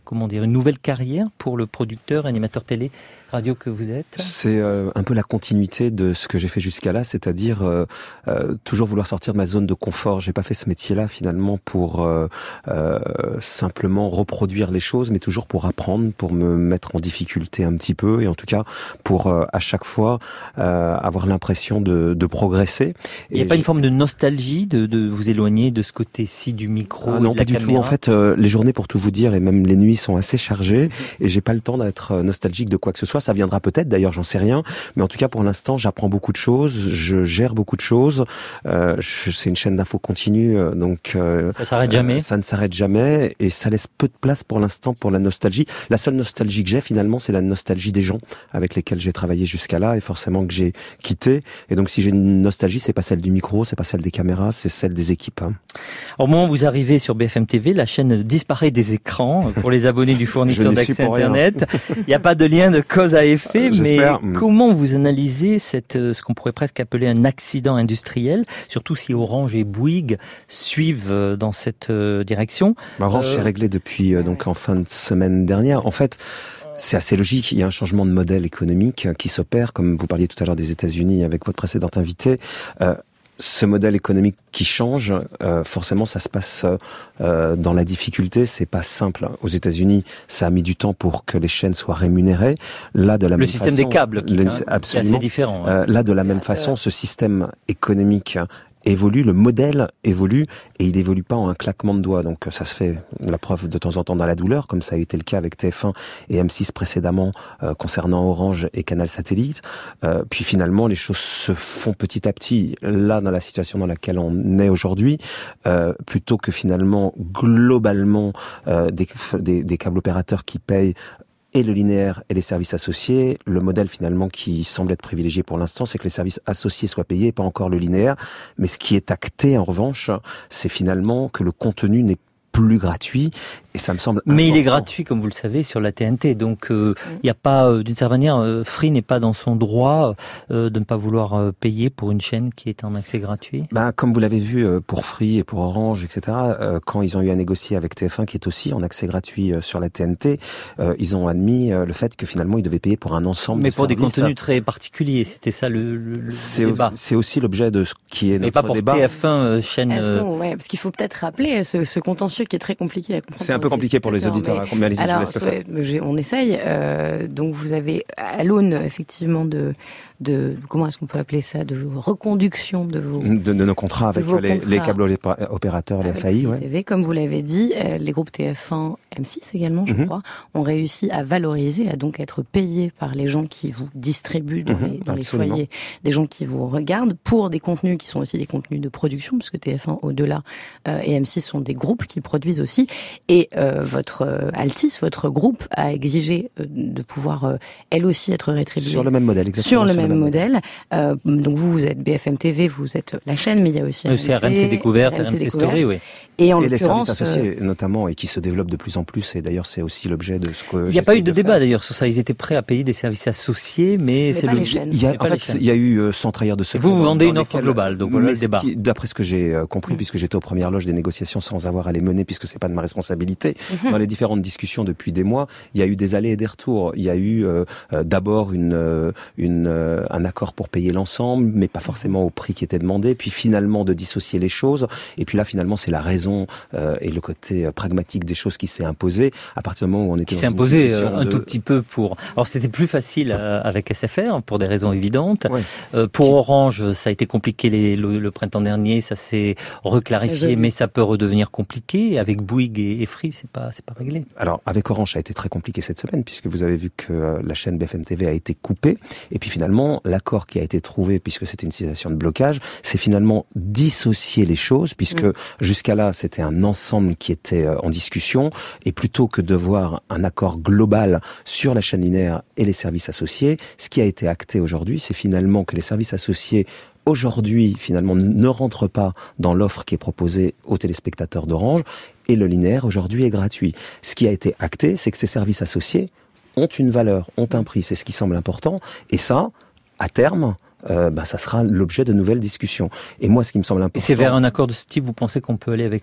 comment dire, une nouvelle carrière pour le producteur, animateur télé, radio que vous êtes? C'est euh, un peu la continuité de ce que j'ai fait jusqu'à là, c'est-à-dire euh, euh, toujours vouloir sortir de ma zone de confort. J'ai pas fait ce métier-là finalement pour euh, euh, simplement reproduire les choses, mais toujours pour apprendre, pour me mettre en difficulté un petit peu, et en tout cas pour euh, à chaque fois euh, avoir l'impression de, de progresser. Il n'y a pas une forme de nostalgie de, de vous éloigner de ce côté-ci du micro? Ah non, et de pas la du caméra? tout. En fait, euh, les journées, pour tout vous dire, et même les nuits sont assez chargées, et j'ai pas le temps d'être nostalgique de quoi que ce soit. Ça viendra peut-être, d'ailleurs, j'en sais rien. Mais en tout cas, pour l'instant, j'apprends beaucoup de choses, je gère beaucoup de choses. Euh, je, c'est une chaîne d'infos continue, euh, donc euh, ça s'arrête jamais. Euh, ça ne s'arrête jamais, et ça laisse peu de place pour l'instant pour la nostalgie. La seule nostalgie que j'ai, finalement, c'est la nostalgie des gens avec lesquels j'ai travaillé jusqu'à là, et forcément que j'ai quitté. Et donc, si j'ai une nostalgie, c'est pas celle du micro, c'est pas celle des caméras, c'est celle des équipes. Hein. Au moment où vous arrivez sur B F M T V, la chaîne disparaît des écrans pour les abonnés du fournisseur d'accès Internet. Il n'y a pas de lien de cause à effet, mais comment vous analysez cette, ce qu'on pourrait presque appeler un accident industriel, surtout si Orange et Bouygues suivent dans cette direction? Orange s'est euh... réglé depuis euh, donc en fin de semaine dernière. En fait, c'est assez logique. Il y a un changement de modèle économique qui s'opère, comme vous parliez tout à l'heure des États-Unis avec votre précédente invitée. Euh, Ce modèle économique qui change, euh, forcément, ça se passe euh, dans la difficulté. C'est pas simple. Aux États-Unis, ça a mis du temps pour que les chaînes soient rémunérées. Là, de la le même système façon, des câbles, qui, le, hein, qui est assez différent. Hein. Euh, là, de la même façon, ce système économique évolue, le modèle évolue, et il évolue pas en un claquement de doigts. Donc ça se fait la preuve de temps en temps dans la douleur, comme ça a été le cas avec T F un et M six précédemment euh, concernant Orange et Canal Satellite. Euh, puis finalement, les choses se font petit à petit. Là, dans la situation dans laquelle on est aujourd'hui, euh, plutôt que finalement globalement euh, des, des, des câbles opérateurs qui payent et le linéaire et les services associés, le modèle finalement qui semble être privilégié pour l'instant, c'est que les services associés soient payés et pas encore le linéaire. Mais ce qui est acté en revanche, c'est finalement que le contenu n'est plus gratuit, et ça me semble important. Mais il est gratuit, comme vous le savez, sur la T N T, donc il euh, n'y a pas, euh, d'une certaine manière, euh, Free n'est pas dans son droit euh, de ne pas vouloir euh, payer pour une chaîne qui est en accès gratuit. Ben, comme vous l'avez vu euh, pour Free et pour Orange, et cetera, euh, quand ils ont eu à négocier avec T F un, qui est aussi en accès gratuit euh, sur la T N T, euh, ils ont admis euh, le fait que finalement ils devaient payer pour un ensemble Mais de pour services. des contenus très particuliers, c'était ça le, le, le c'est débat. Au, c'est aussi l'objet de ce qui est Mais notre pas pour débat. T F un, euh, chaîne... Euh... Ouais, parce qu'il faut peut-être rappeler ce, ce contentieux qui est très compliqué à comprendre. C'est un peu compliqué pour les auditeurs. Mais... Combien allez-y, Alors, je laisse le faire. On essaye. Euh, donc vous avez à l'aune effectivement de, de comment est-ce qu'on peut appeler ça, de reconduction de vos de, de nos contrats avec les, contrats. les câbles opérateurs, les F A I. Ouais. T V, comme vous l'avez dit, euh, les groupes T F un, M six également, je mm-hmm. crois, ont réussi à valoriser, à donc être payés par les gens qui vous distribuent dans, mm-hmm. les, dans les foyers, des gens qui vous regardent pour des contenus qui sont aussi des contenus de production, puisque T F un au-delà euh, et M six sont des groupes qui produisent aussi. Et euh, votre euh, Altis, votre groupe, a exigé euh, de pouvoir euh, elle aussi être rétribuée sur le même modèle, exactement. Sur le sur même, même modèle. Euh, donc vous, vous êtes B F M T V, vous êtes la chaîne, mais il y a aussi, aussi R M C Découverte, R M C Story, oui. Et, en et les services euh... associés, notamment, et qui se développent de plus en plus. Et d'ailleurs, c'est aussi l'objet de ce que. Il n'y a pas eu de, de débat d'ailleurs sur ça. Ils étaient prêts à payer des services associés, mais, mais c'est le. Il y a, en fait, il y a eu euh, sans trahir de secret. Vous vous vendez une offre globale, donc voilà le débat. Qui, d'après ce que j'ai euh, compris, mmh. puisque j'étais aux premières loges des négociations sans avoir à les mener, puisque c'est pas de ma responsabilité. Mmh. Dans les différentes discussions depuis des mois, il y a eu des allers et des retours. Il y a eu euh, euh, d'abord une, euh, une, euh, un accord pour payer l'ensemble, mais pas forcément au prix qui était demandé. Puis finalement de dissocier les choses. Et puis là, finalement, c'est la raison euh, et le côté euh, pragmatique des choses qui s'est imposé à partir du moment où on était. Qui dans s'est une imposé euh, un de... tout petit peu pour. Alors c'était plus facile euh, avec S F R pour des raisons évidentes. Ouais. Euh, pour qui... Orange, ça a été compliqué les, le, le printemps dernier. Ça s'est reclarifié, mais ça peut redevenir compliqué. Avec Bouygues et, et Free, c'est pas c'est pas réglé. Alors avec Orange, ça a été très compliqué cette semaine puisque vous avez vu que euh, la chaîne B F M T V a été coupée. Et puis finalement, l'accord qui a été trouvé, puisque c'était une situation de blocage, c'est finalement dissocier les choses, puisque mmh. jusqu'à là, c'était un ensemble qui était en discussion, et plutôt que de voir un accord global sur la chaîne linéaire et les services associés, ce qui a été acté aujourd'hui, c'est finalement que les services associés aujourd'hui, finalement, ne rentrent pas dans l'offre qui est proposée aux téléspectateurs d'Orange, et le linéaire, aujourd'hui, est gratuit. Ce qui a été acté, c'est que ces services associés ont une valeur, ont un prix, c'est ce qui semble important, et ça, à terme, Euh, ben, ça sera l'objet de nouvelles discussions. Et moi, ce qui me semble important... Et c'est vers un accord de ce type, vous pensez qu'on peut aller avec Free ?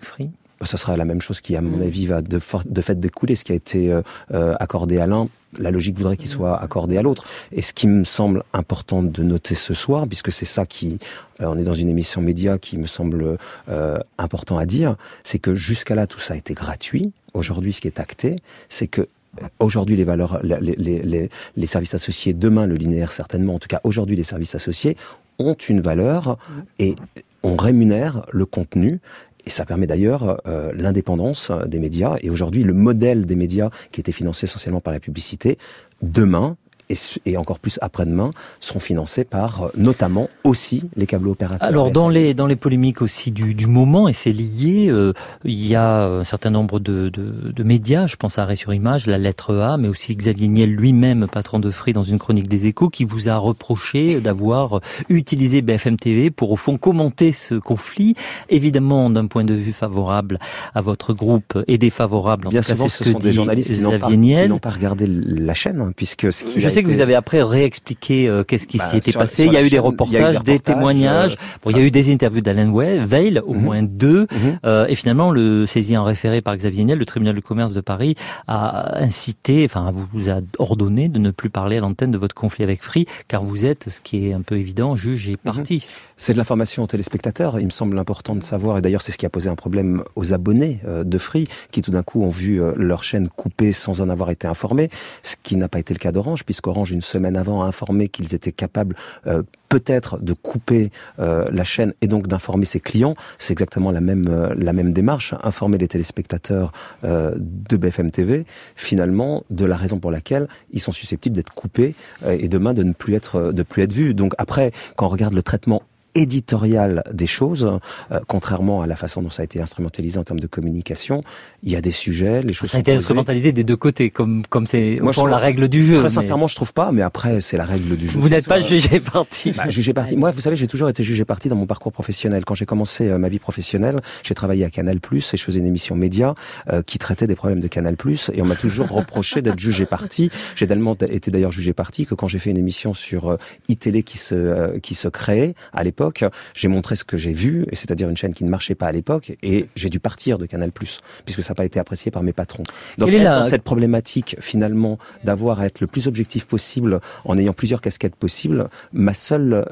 ça sera la même chose qui, à mon avis, va de, for- de fait découler. Ce qui a été euh, euh, accordé à l'un, la logique voudrait qu'il soit accordé à l'autre. Et ce qui me semble important de noter ce soir, puisque c'est ça qui, euh, on est dans une émission média qui me semble euh, important à dire, c'est que jusqu'à là, tout ça a été gratuit. Aujourd'hui, ce qui est acté, c'est que aujourd'hui, les valeurs, les, les, les, les services associés, demain, le linéaire certainement, en tout cas, aujourd'hui, les services associés ont une valeur et on rémunère le contenu. Et ça permet d'ailleurs euh, l'indépendance des médias. Et aujourd'hui, le modèle des médias qui était financé essentiellement par la publicité, demain, et, et encore plus après-demain, seront financés par euh, notamment aussi les câbles opérateurs. Alors dans les dans les polémiques aussi du, du moment, et c'est lié, euh, il y a un certain nombre de, de, de médias, je pense à Arrêt sur Image, La Lettre A, mais aussi Xavier Niel lui-même, patron de Free, dans une chronique des Échos, qui vous a reproché d'avoir utilisé B F M T V pour au fond commenter ce conflit, évidemment d'un point de vue favorable à votre groupe et défavorable. En Bien tout cas, souvent, c'est ce, ce sont que des dit journalistes qui n'ont, pas, qui n'ont pas regardé la chaîne, hein, puisque ce qui je a sais été... que vous avez après réexpliqué euh, qu'est-ce qui bah, s'y était sur, passé. sur il y a eu chaîne, des reportages, il y a eu des, des témoignages. Euh, bon, il y a eu des interviews d'Alan Veil, au mm-hmm. moins deux. Mm-hmm. Euh, et finalement, le saisi en référé par Xavier Niel, le tribunal de commerce de Paris, a incité, enfin, vous a ordonné de ne plus parler à l'antenne de votre conflit avec Free, car vous êtes, ce qui est un peu évident, juge et partie. Mm-hmm. C'est de l'information aux téléspectateurs. Il me semble important de savoir, et d'ailleurs c'est ce qui a posé un problème aux abonnés euh, de Free, qui tout d'un coup ont vu euh, leur chaîne coupée sans en avoir été informés, ce qui n'a pas été le cas d'Orange, puisqu'Orange, une semaine avant, a informé qu'ils étaient capables euh, peut-être de couper euh, la chaîne et donc d'informer ses clients. C'est exactement la même euh, la même démarche, informer les téléspectateurs euh, de B F M T V, finalement, de la raison pour laquelle ils sont susceptibles d'être coupés euh, et demain de ne plus être de plus être vus. Donc après, quand on regarde le traitement éditorial des choses, euh, contrairement à la façon dont ça a été instrumentalisé en termes de communication, il y a des sujets, les choses ça a été posées. Instrumentalisé des deux côtés, comme comme c'est au Moi, fond trouve, la règle du jeu. Très mais... sincèrement, je trouve pas, mais après c'est la règle du jeu. Vous n'êtes pas le jugé parti. Bah, jugé parti. Moi, vous savez, j'ai toujours été jugé parti dans mon parcours professionnel. Quand j'ai commencé euh, ma vie professionnelle, j'ai travaillé à Canal+, et je faisais une émission média euh, qui traitait des problèmes de Canal+, et on m'a toujours reproché d'être jugé parti. J'ai tellement été d'ailleurs jugé parti que quand j'ai fait une émission sur euh, iTélé qui se euh, qui se créait à l'époque, j'ai montré ce que j'ai vu, et c'est-à-dire une chaîne qui ne marchait pas à l'époque, et j'ai dû partir de Canal+, puisque ça n'a pas été apprécié par mes patrons. Donc être la... dans cette problématique, finalement, d'avoir à être le plus objectif possible, en ayant plusieurs casquettes possibles, ma seule,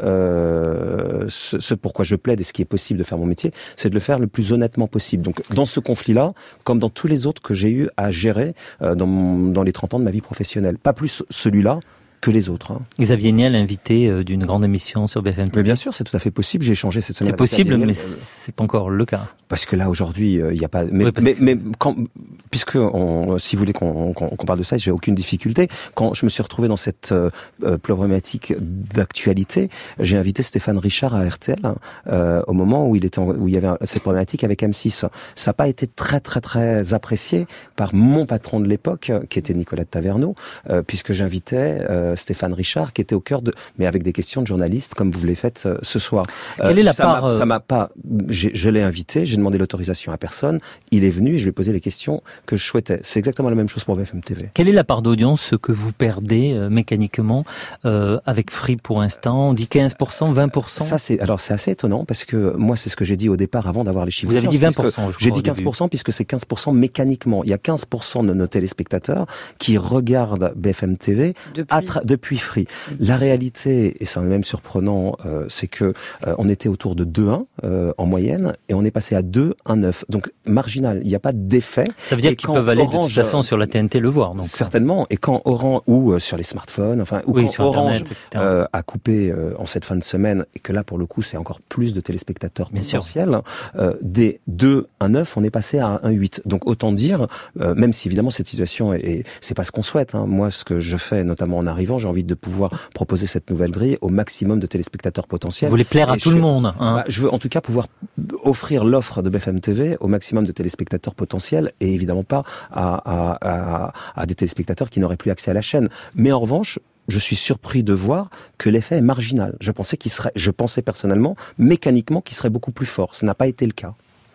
euh, ce, ce pourquoi je plaide et ce qui est possible de faire mon métier, c'est de le faire le plus honnêtement possible. Donc dans ce conflit-là, comme dans tous les autres que j'ai eu à gérer euh, dans, mon, dans les trente ans de ma vie professionnelle, pas plus celui-là que les autres. Hein. Xavier Niel, invité euh, d'une grande émission sur B F M T V. Mais bien sûr, c'est tout à fait possible. J'ai échangé cette semaine. C'est possible, mais c'est pas encore le cas. Parce que là, aujourd'hui, il euh, n'y a pas... Mais, oui, mais, que... mais quand, puisque, on, si vous voulez qu'on, qu'on, qu'on parle de ça, j'ai aucune difficulté. Quand je me suis retrouvé dans cette euh, problématique d'actualité, j'ai invité Stéphane Richard à R T L euh, au moment où il était en, où il y avait cette problématique avec M six. Ça n'a pas été très, très, très apprécié par mon patron de l'époque, qui était Nicolas de Taverneau, euh, puisque j'invitais... Euh, Stéphane Richard, qui était au cœur de, mais avec des questions de journalistes comme vous les faites euh, ce soir. Quelle euh, est la ça part m'a, ça m'a pas, j'ai, je l'ai invité, j'ai demandé l'autorisation à personne, il est venu et je lui ai posé les questions que je souhaitais. C'est exactement la même chose pour B F M T V. Quelle est la part d'audience que vous perdez euh, mécaniquement euh, avec Free pour l'instant? On dit quinze pour cent, vingt pour cent? Ça c'est, alors c'est assez étonnant parce que moi c'est ce que j'ai dit au départ avant d'avoir les chiffres. Vous avez dit vingt pour cent, je crois. J'ai dit quinze pour cent puisque c'est quinze pour cent mécaniquement. Il y a quinze pour cent de nos téléspectateurs qui regardent B F M T V depuis, tra- depuis Free. La réalité, et c'est même surprenant, euh, c'est que euh, on était autour de deux un euh, en moyenne et on est passé à deux un neuf. Donc marginal, il n'y a pas d'effet. Ça veut dire et qu'ils peuvent aller Orange, de toute façon sur la T N T le voir. Donc. Certainement. Et quand Orange ou euh, sur les smartphones, enfin, ou oui, quand Orange euh, a coupé euh, en cette fin de semaine et que là pour le coup c'est encore plus de téléspectateurs Bien potentiels, euh, des deux un neuf, on est passé à un huit. Donc autant dire, euh, même si évidemment cette situation est, est c'est pas ce qu'on souhaite. Hein. Moi, ce que je fais, notamment en arrivant, j'ai envie de pouvoir proposer cette nouvelle grille au maximum de téléspectateurs potentiels. Vous voulez plaire à et tout je, le monde. Hein. Bah, je veux en tout cas pouvoir offrir l'offre de B F M T V au maximum de téléspectateurs potentiels et évidemment pas à, à, à, à des téléspectateurs qui n'auraient plus accès à la chaîne. Mais en revanche, je suis surpris de voir que l'effet est marginal. Je pensais qu'il serait, je pensais personnellement, mécaniquement, qu'il serait beaucoup plus fort. Ce n'a pas été le cas.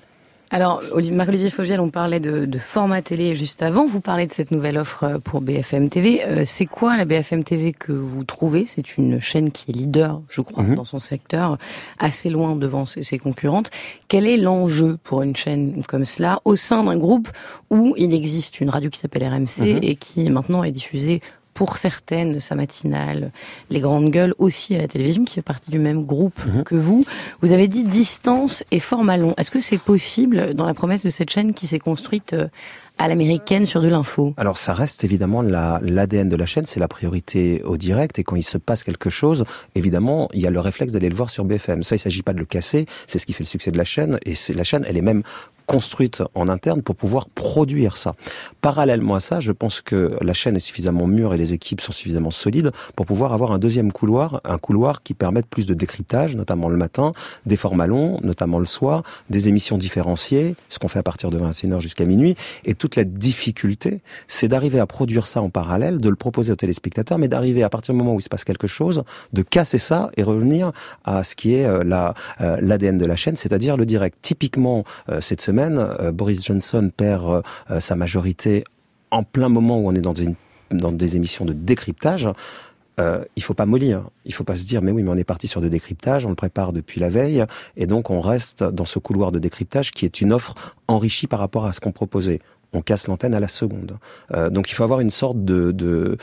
Alors, Marc-Olivier Fogiel, on parlait de, de format télé juste avant. Vous parlez de cette nouvelle offre pour B F M T V. Euh, c'est quoi la B F M T V que vous trouvez ? C'est une chaîne qui est leader, je crois, mmh. dans son secteur, assez loin devant ses, ses concurrentes. Quel est l'enjeu pour une chaîne comme cela au sein d'un groupe où il existe une radio qui s'appelle R M C mmh. et qui maintenant est diffusée pour certaines, sa matinale, les grandes gueules aussi à la télévision, qui fait partie du même groupe mmh. que vous. Vous avez dit distance et format long. Est-ce que c'est possible dans la promesse de cette chaîne qui s'est construite à l'américaine sur de l'info ? Alors ça reste évidemment la, l'A D N de la chaîne, c'est la priorité au direct, et quand il se passe quelque chose, évidemment, il y a le réflexe d'aller le voir sur B F M. Ça, il ne s'agit pas de le casser, c'est ce qui fait le succès de la chaîne, et c'est la chaîne, elle est même construite en interne pour pouvoir produire ça. Parallèlement à ça, je pense que la chaîne est suffisamment mûre et les équipes sont suffisamment solides pour pouvoir avoir un deuxième couloir, un couloir qui permette plus de décryptage, notamment le matin, des formats longs, notamment le soir, des émissions différenciées, ce qu'on fait à partir de vingt et une heures jusqu'à minuit, et toute la difficulté, c'est d'arriver à produire ça en parallèle, de le proposer aux téléspectateurs, mais d'arriver à partir du moment où il se passe quelque chose, de casser ça et revenir à ce qui est la, euh, l'A D N de la chaîne, c'est-à-dire le direct. Typiquement, euh, cette semaine, Euh, Boris Johnson perd euh, sa majorité en plein moment où on est dans des, dans des émissions de décryptage. Euh, il faut pas mollir. Il faut pas se dire mais oui mais on est parti sur de décryptage, on le prépare depuis la veille et donc on reste dans ce couloir de décryptage qui est une offre enrichie par rapport à ce qu'on proposait. On casse l'antenne à la seconde. Euh, donc il faut avoir une sorte de de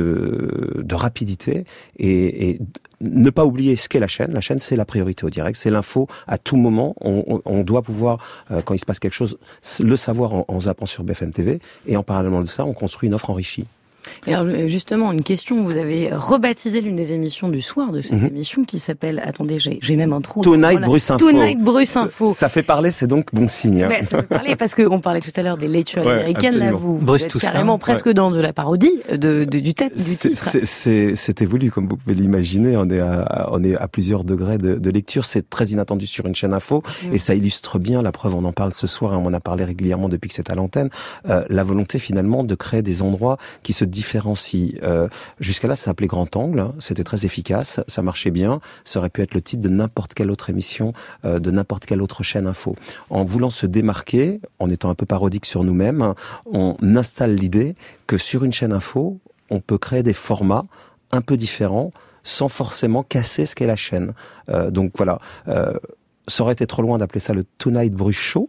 de, de rapidité et, et ne pas oublier ce qu'est la chaîne. La chaîne, c'est la priorité au direct, c'est l'info à tout moment. On, on, on doit pouvoir, euh, quand il se passe quelque chose, le savoir en, en zappant sur B F M T V. Et en parallèlement de ça, on construit une offre enrichie. Et alors justement, une question, vous avez rebaptisé l'une des émissions du soir de cette mmh. émission qui s'appelle, attendez, j'ai, j'ai même un trou. Tonight Bruce Info. Tonight Bruce Info. Ça, ça fait parler, c'est donc bon signe. Hein. Ben, ça fait parler parce qu'on parlait tout à l'heure des late shows ouais, américaines, absolument. Là vous, vous êtes Toussaint, carrément presque ouais. dans de la parodie de, de, du, tête, du c'est, titre. C'est, c'est, c'est évolué, comme vous pouvez l'imaginer, on est à, on est à plusieurs degrés de, de lecture, c'est très inattendu sur une chaîne info mmh. et ça illustre bien, la preuve on en parle ce soir et on en a parlé régulièrement depuis que c'est à l'antenne, euh, la volonté finalement de créer des endroits qui se différencient. Euh, jusqu'à là, ça s'appelait Grand Angle, hein, c'était très efficace, ça marchait bien, ça aurait pu être le titre de n'importe quelle autre émission, euh, de n'importe quelle autre chaîne info. En voulant se démarquer, en étant un peu parodique sur nous-mêmes, on installe l'idée que sur une chaîne info, on peut créer des formats un peu différents, sans forcément casser ce qu'est la chaîne. Euh, donc voilà, euh, ça aurait été trop loin d'appeler ça le Tonight Bruce Show.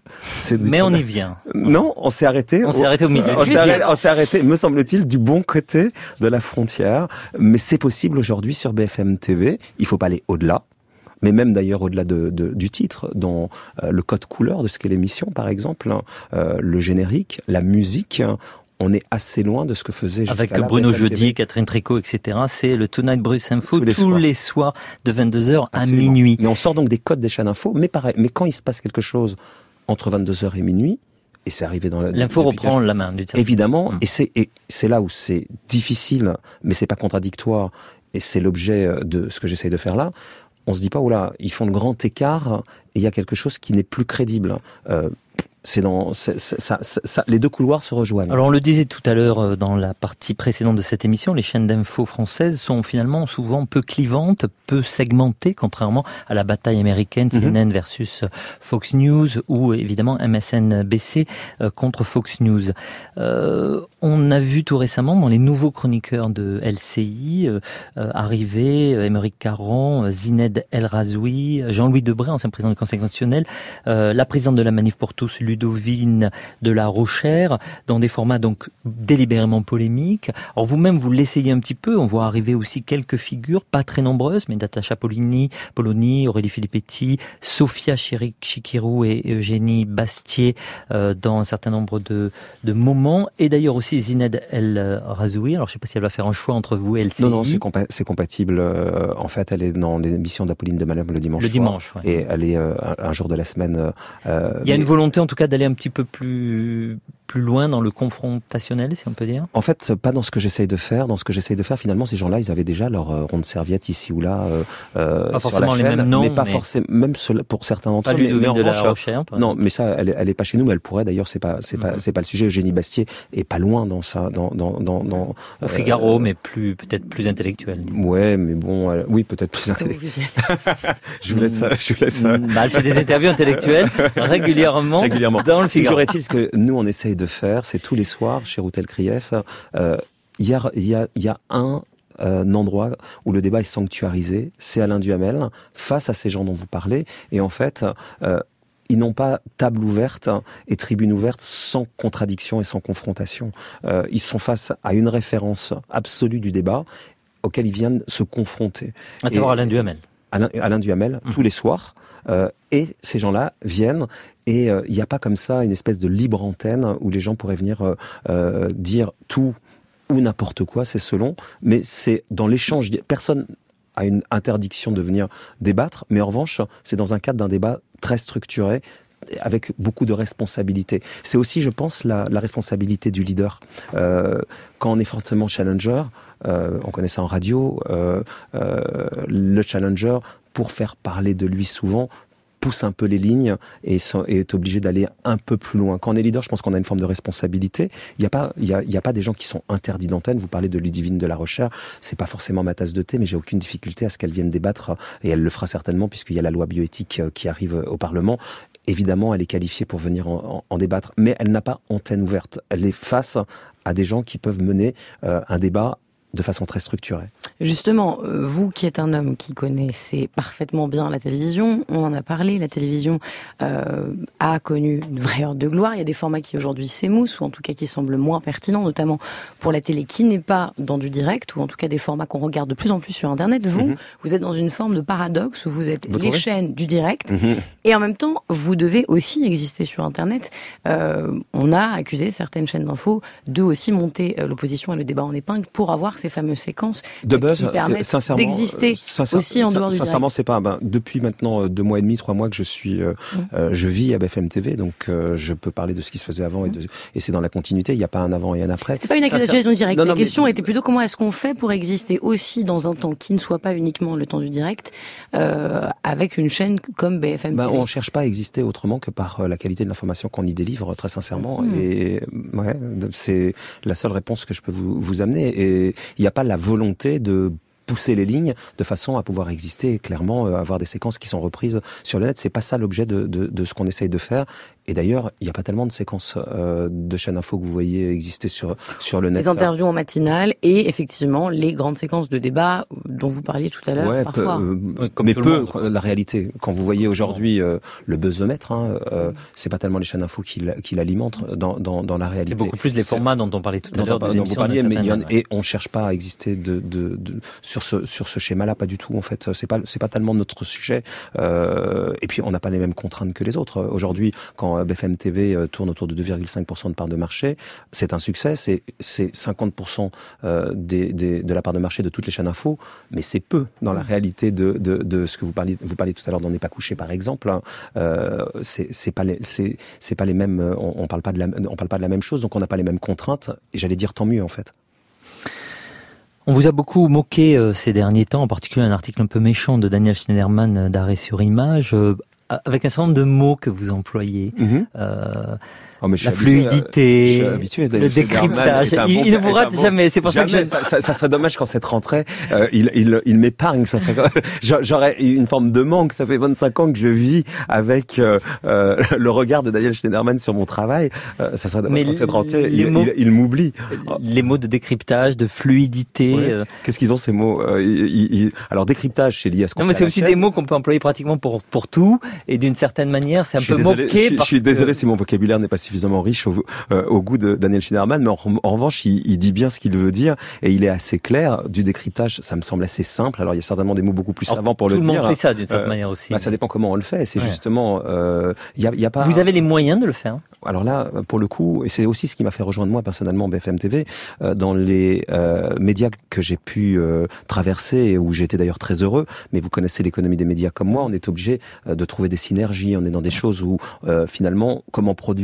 Mais on y vient. Non, on s'est arrêté. On, on s'est arrêté au milieu. On s'est arrêté, on s'est arrêté, me semble-t-il, du bon côté de la frontière. Mais c'est possible aujourd'hui sur B F M T V. Il faut pas aller au-delà. Mais même d'ailleurs au-delà de, de, du titre, dans euh, le code couleur de ce qu'est l'émission, par exemple, hein, euh, le générique, la musique, hein, on est assez loin de ce que faisait jusqu'à avec là Bruno Jeudi, Catherine Tricot, et cetera. C'est le Tonight Bruce Info tous, les, tous soirs. les soirs de vingt-deux heures à minuit. Mais on sort donc des codes des chaînes info, mais pareil. Mais quand il se passe quelque chose entre vingt-deux heures et minuit, et c'est arrivé dans la... L'info reprend la main, du coup. Évidemment, mmh. et, c'est, et c'est là où c'est difficile, mais c'est pas contradictoire, et c'est l'objet de ce que j'essaye de faire là. On se dit pas, oh là, ils font le grand écart, et il y a quelque chose qui n'est plus crédible. Euh, C'est dans, c'est, c'est, ça, ça, les deux couloirs se rejoignent. Alors on le disait tout à l'heure dans la partie précédente de cette émission, les chaînes d'info françaises sont finalement souvent peu clivantes, peu segmentées, contrairement à la bataille américaine C N N mm-hmm. versus Fox News ou évidemment M S N B C contre Fox News. Euh, on a vu tout récemment dans les nouveaux chroniqueurs de L C I euh, arriver Émeric Caron, Zined El Razoui, Jean-Louis Debré, ancien président du Conseil constitutionnel, euh, la présidente de la Manif pour tous, Ludovine de la Rochère, dans des formats donc délibérément polémiques. Alors vous-même, vous l'essayez un petit peu, on voit arriver aussi quelques figures, pas très nombreuses, mais Natacha Polony, Polony Aurélie Filippetti, Sophia Chikirou et Eugénie Bastier euh, dans un certain nombre de, de moments, et d'ailleurs aussi Zined El Razoui. Alors je ne sais pas si elle va faire un choix entre vous et L C I. Non, non, c'est, compa- c'est compatible. Euh, en fait, elle est dans l'émission d'Apolline de Malherbe le dimanche Le soir, dimanche, ouais. Et elle est euh, un, un jour de la semaine. Euh, Il y a mais... une volonté en tout cas d'aller un petit peu plus plus loin dans le confrontationnel, si on peut dire? En fait, pas dans ce que j'essaye de faire. Dans ce que j'essaye de faire, finalement, ces gens-là, ils avaient déjà leur euh, ronde serviette ici ou là euh, pas sur forcément la chaîne, les mêmes noms, mais pas mais... forcément, même pour certains d'entre eux. Pas Ludovine de la Rochère. Non, mais ça, elle, elle est pas chez nous, mais elle pourrait. D'ailleurs, c'est pas, c'est mmh. pas, c'est pas le sujet. Eugénie Bastier est pas loin dans ça, dans, dans, dans, dans au Figaro, euh, mais plus, peut-être plus intellectuel. Ouais, mais bon, euh, oui, peut-être plus intellectuel. je vous laisse, je vous laisse. Bah, elle fait des interviews intellectuelles régulièrement, régulièrement dans le Figaro. Toujours est-il ce que nous on essaye de faire, c'est tous les soirs chez Routel Krief. Euh, il y a, il y a, il y a un Euh, un endroit où le débat est sanctuarisé, c'est Alain Duhamel, face à ces gens dont vous parlez, et en fait, euh, ils n'ont pas table ouverte et tribune ouverte sans contradiction et sans confrontation. Euh, ils sont face à une référence absolue du débat auquel ils viennent se confronter. À savoir Alain Duhamel. Alain, Alain Duhamel, mmh. tous les soirs, euh, et ces gens-là viennent, et il euh, n'y a pas comme ça une espèce de libre antenne où les gens pourraient venir euh, euh, dire tout ou n'importe quoi, c'est selon, mais c'est dans l'échange, personne a une interdiction de venir débattre, mais en revanche, c'est dans un cadre d'un débat très structuré, avec beaucoup de responsabilités. C'est aussi, je pense, la, la responsabilité du leader. Euh, quand on est fortement challenger, euh, on connaît ça en radio, euh, euh, le challenger, pour faire parler de lui souvent, pousse un peu les lignes et est obligé d'aller un peu plus loin. Quand on est leader, je pense qu'on a une forme de responsabilité. Il n'y a pas, il y a, il y a pas des gens qui sont interdits d'antenne. Vous parlez de Ludivine de la Rochère, c'est pas forcément ma tasse de thé, mais j'ai aucune difficulté à ce qu'elle vienne débattre, et elle le fera certainement puisqu'il y a la loi bioéthique qui arrive au Parlement. Évidemment, elle est qualifiée pour venir en, en, en débattre, mais elle n'a pas antenne ouverte. Elle est face à des gens qui peuvent mener euh, un débat de façon très structurée. Justement, vous qui êtes un homme qui connaissez parfaitement bien la télévision, on en a parlé, la télévision euh, a connu une vraie heure de gloire. Il y a des formats qui aujourd'hui s'émoussent, ou en tout cas qui semblent moins pertinents, notamment pour la télé qui n'est pas dans du direct, ou en tout cas des formats qu'on regarde de plus en plus sur Internet. Vous, mmh. vous êtes dans une forme de paradoxe où vous êtes vous les trouvez chaînes du direct, mmh. et en même temps, vous devez aussi exister sur Internet. Euh, on a accusé certaines chaînes d'infos de aussi monter l'opposition et le débat en épingle pour avoir ces fameuses séquences de buzz, qui permettent d'exister euh, sincère, aussi en dehors du direct. Sincèrement, c'est pas. Ben, depuis maintenant deux mois et demi, trois mois que je suis, euh, mmh. euh, je vis à B F M T V, donc euh, je peux parler de ce qui se faisait avant mmh. et, de, et c'est dans la continuité. Il n'y a pas un avant et un après. C'est pas une accusation directe. La non, question mais... était plutôt comment est-ce qu'on fait pour exister aussi dans un temps qui ne soit pas uniquement le temps du direct, euh, avec une chaîne comme B F M T V. Ben, on cherche pas à exister autrement que par la qualité de l'information qu'on y délivre, très sincèrement. Mmh. Et ouais, c'est la seule réponse que je peux vous, vous amener. Et il n'y a pas la volonté de pousser les lignes de façon à pouvoir exister et clairement euh, avoir des séquences qui sont reprises sur le net. C'est pas ça l'objet de, de, de ce qu'on essaye de faire. Et d'ailleurs, il n'y a pas tellement de séquences euh, de chaînes info que vous voyez exister sur sur le net. Les interviews en matinale et effectivement les grandes séquences de débat dont vous parliez tout à l'heure. Ouais, parfois. Peu, euh, mais peu. La réalité, quand vous voyez aujourd'hui euh, le buzzomètre, hein, euh, c'est pas tellement les chaînes info qui, qui l'alimentent dans, dans dans la réalité. C'est beaucoup plus les formats dont on parlait tout à l'heure. Dont vous parliez, mais il y en, et on cherche pas à exister de, de, de sur ce sur ce schéma-là, pas du tout en fait. C'est pas c'est pas tellement notre sujet. Euh, et puis on n'a pas les mêmes contraintes que les autres. Aujourd'hui, quand B F M T V tourne autour de deux virgule cinq pour cent de part de marché, c'est un succès. C'est c'est cinquante pour cent des, des de la part de marché de toutes les chaînes info, mais c'est peu dans la réalité de de, de ce que vous parliez vous parliez tout à l'heure d'On n'est pas couché par exemple. Euh, c'est c'est pas les c'est c'est pas les mêmes. On, on parle pas de la on parle pas de la même chose, donc on n'a pas les mêmes contraintes. Et j'allais dire tant mieux en fait. On vous a beaucoup moqué euh, ces derniers temps, en particulier un article un peu méchant de Daniel Schneiderman euh, d'Arrêt sur Image, euh, avec un certain nombre de mots que vous employez. Mm-hmm. Euh, Oh, la fluidité, habitué, le décryptage. Bon, il, il ne vous rate bon, jamais. C'est pour jamais, ça que je... ça, ça, ça serait dommage quand cette rentrée, euh, il, il, il m'épargne. Ça serait, j'aurais une forme de manque. Ça fait vingt-cinq ans que je vis avec euh, euh, le regard de Daniel Schneiderman sur mon travail. Euh, ça serait dommage quand cette rentrée, il, mots, il, il m'oublie. Les mots de décryptage, de fluidité. Ouais. Euh... Qu'est-ce qu'ils ont ces mots euh, il, il, Alors décryptage, c'est lié à ce qu'on Non, fait mais c'est aussi chaîne. Des mots qu'on peut employer pratiquement pour pour tout, et d'une certaine manière, c'est un je peu désolé, moqué. Je, parce je suis que... désolé si mon vocabulaire n'est pas suffisamment riche au, euh, au goût de Daniel Schneiderman, mais en, en revanche, il, il dit bien ce qu'il veut dire et il est assez clair. Du décryptage, ça me semble assez simple. Alors, il y a certainement des mots beaucoup plus savants pour le dire. Tout le monde fait ça d'une certaine euh, manière aussi. Bah, ça dépend comment on le fait. C'est ouais. justement, il euh, y a, y a pas. Vous avez les moyens de le faire. Alors là, pour le coup, et c'est aussi ce qui m'a fait rejoindre moi personnellement B F M T V, euh, dans les euh, médias que j'ai pu euh, traverser et où j'étais d'ailleurs très heureux. Mais vous connaissez l'économie des médias comme moi, on est obligé euh, de trouver des synergies. On est dans des choses où euh, finalement, comment produire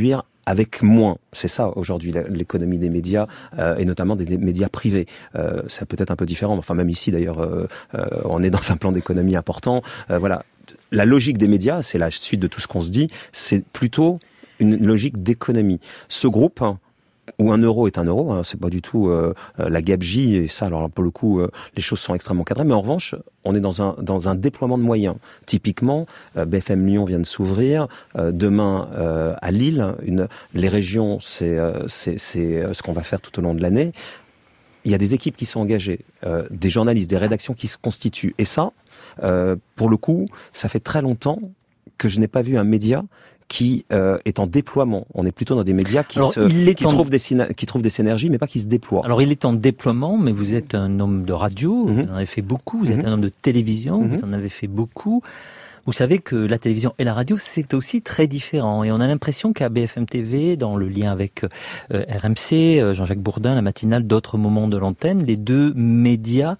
avec moins. C'est ça aujourd'hui l'économie des médias euh, et notamment des, des médias privés. Euh, c'est peut-être un peu différent, enfin même ici d'ailleurs, euh, euh, on est dans un plan d'économie important. Euh, voilà, la logique des médias, c'est la suite de tout ce qu'on se dit, c'est plutôt une logique d'économie. Ce groupe, où un euro est un euro, hein, c'est pas du tout euh, la gabegie et ça. Alors pour le coup, euh, les choses sont extrêmement cadrées. Mais en revanche, on est dans un dans un déploiement de moyens. Typiquement, euh, B F M Lyon vient de s'ouvrir. Euh, demain euh, à Lille, une, les régions, c'est euh, c'est c'est ce qu'on va faire tout au long de l'année. Il y a des équipes qui sont engagées, euh, des journalistes, des rédactions qui se constituent. Et ça, euh, pour le coup, ça fait très longtemps que je n'ai pas vu un média qui euh, est en déploiement. On est plutôt dans des médias qui, Alors, se, qui, en... trouvent des syna... qui trouvent des synergies, mais pas qui se déploient. Alors, il est en déploiement, mais vous êtes un homme de radio, mm-hmm. vous en avez fait beaucoup, vous mm-hmm. êtes un homme de télévision, mm-hmm. vous en avez fait beaucoup. Vous savez que la télévision et la radio, c'est aussi très différent. Et on a l'impression qu'à B F M T V, dans le lien avec euh, R M C, euh, Jean-Jacques Bourdin, la matinale, d'autres moments de l'antenne, les deux médias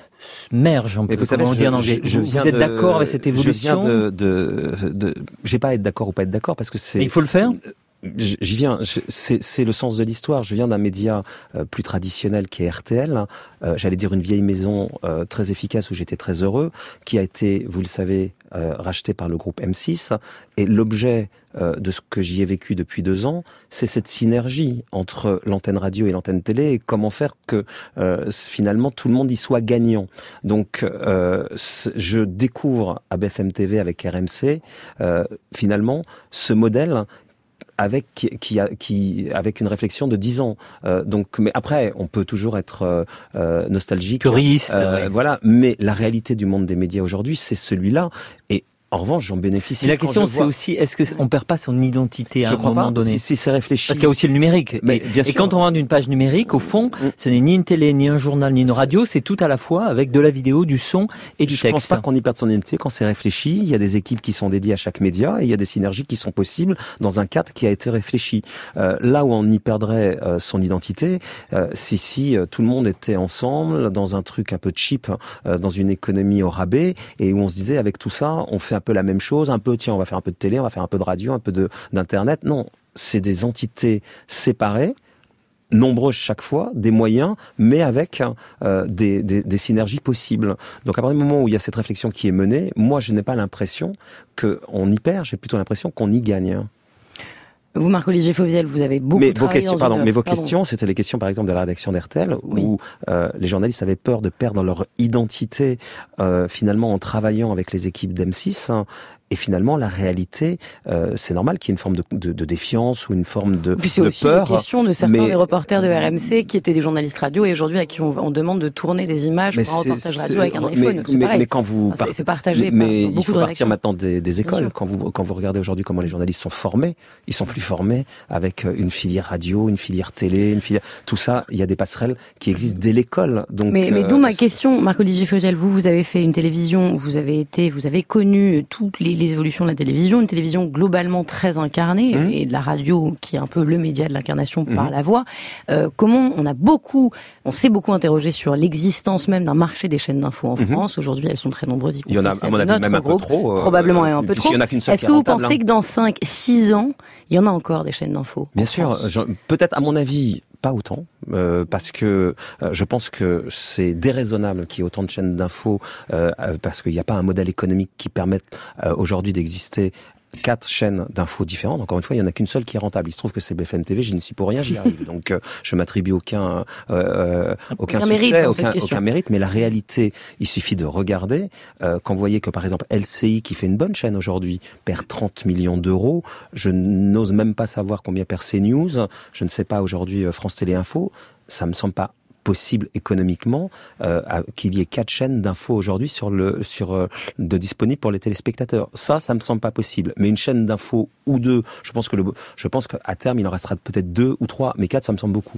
merge un peu, vous savez, comment on dit en anglais. Je, je vous êtes de, d'accord avec cette évolution? Je viens de, de, de, de j'ai pas à être d'accord ou pas être d'accord parce que c'est. Mais il faut le faire. J'y viens. C'est, c'est le sens de l'histoire. Je viens d'un média euh, plus traditionnel qui est R T L. Euh, j'allais dire une vieille maison euh, très efficace où j'étais très heureux, qui a été, vous le savez, euh, racheté par le groupe M six. Et l'objet euh, de ce que j'y ai vécu depuis deux ans, c'est cette synergie entre l'antenne radio et l'antenne télé et comment faire que euh, finalement tout le monde y soit gagnant. Donc, euh, je découvre à B F M T V avec R M C euh, finalement ce modèle. Avec qui, qui, a, qui avec une réflexion de dix ans. Euh, donc, mais après, on peut toujours être euh, nostalgique, puriste, euh, ouais. Voilà. Mais la réalité du monde des médias aujourd'hui, c'est celui-là. Et en revanche, j'en bénéficie. Mais la question, c'est vois... aussi, est-ce qu'on perd pas son identité à je un crois moment pas, donné? si, si c'est réfléchi. Parce qu'il y a aussi le numérique. Mais, et, bien et sûr. quand on regarde une page numérique, au fond, mmh. ce n'est ni une télé, ni un journal, ni une radio, c'est tout à la fois avec de la vidéo, du son et du je texte. Je pense pas qu'on y perde son identité quand c'est réfléchi. Il y a des équipes qui sont dédiées à chaque média et il y a des synergies qui sont possibles dans un cadre qui a été réfléchi. Euh, là où on y perdrait euh, son identité, euh, si si euh, tout le monde était ensemble dans un truc un peu cheap, euh, dans une économie au rabais et où on se disait avec tout ça, on fait un peu la même chose. Un peu, tiens, on va faire un peu de télé, on va faire un peu de radio, un peu de, d'internet. Non, c'est des entités séparées, nombreuses chaque fois, des moyens, mais avec euh, des, des, des synergies possibles. Donc à partir du moment où il y a cette réflexion qui est menée, moi je n'ai pas l'impression qu'on y perd, j'ai plutôt l'impression qu'on y gagne. Vous, Marc-Olivier Fauviel, vous avez beaucoup mais travaillé vos questions, dans pardon, une... mais vos pardon. questions, c'était les questions, par exemple, de la rédaction d'R T L, oui. où euh, les journalistes avaient peur de perdre leur identité, euh, finalement, en travaillant avec les équipes d'M six. Hein, et finalement, la réalité, euh, c'est normal qu'il y ait une forme de, de, de défiance ou une forme de, Puis c'est de aussi peur. Des questions de certains mais... des reporters de R M C qui étaient des journalistes radio et aujourd'hui à qui on, on demande de tourner des images mais pour un reportage radio c'est... avec un iPhone. Mais, c'est, mais, mais quand vous enfin, c'est, c'est partagé mais, par mais beaucoup il faut de partir rédactions. maintenant des, des écoles. Quand vous quand vous regardez aujourd'hui comment les journalistes sont formés, ils sont plus formés avec une filière radio, une filière télé, une filière tout ça. Il y a des passerelles qui existent dès l'école. Donc, mais, mais euh, d'où ma question, Marc-Olivier Fauviel, vous vous avez fait une télévision, vous avez été, vous avez connu toutes les, les évolutions de la télévision, une télévision globalement très incarnée mmh. et de la radio qui est un peu le média de l'incarnation mmh. par la voix. Euh, comment on a beaucoup, on s'est beaucoup interrogé sur l'existence même d'un marché des chaînes d'infos en mmh. France. Aujourd'hui, elles sont très nombreuses. Il y en a, à mon avis, même un peu trop. Euh, probablement euh, un peu trop. Il y en a qu'une seule Est-ce qui que est vous rentable, pensez hein. que dans cinq, six ans, il y en a encore des chaînes d'infos? Bien sûr. Je, peut-être, à mon avis, pas autant, euh, parce que euh, je pense que c'est déraisonnable qu'il y ait autant de chaînes d'infos, euh, parce qu'il n'y a pas un modèle économique qui permette euh, aujourd'hui d'exister quatre chaînes d'infos différentes. Encore une fois, il y en a qu'une seule qui est rentable. Il se trouve que c'est B F M T V, je n'y suis pour rien, j'y arrive. Donc, euh, je m'attribue aucun, euh, aucun, aucun succès, mérite aucun, aucun mérite. Mais la réalité, il suffit de regarder. Euh, quand vous voyez que, par exemple, L C I, qui fait une bonne chaîne aujourd'hui, perd trente millions d'euros, je n'ose même pas savoir combien perd CNews. Je ne sais pas aujourd'hui France Télé Info. Ça me semble pas possible économiquement euh, qu'il y ait quatre chaînes d'infos aujourd'hui sur le sur euh, de disponibles pour les téléspectateurs. Ça, ça me semble pas possible. Mais une chaîne d'infos ou deux, je pense que le je pense qu'à terme il en restera peut-être deux ou trois, mais quatre, ça me semble beaucoup.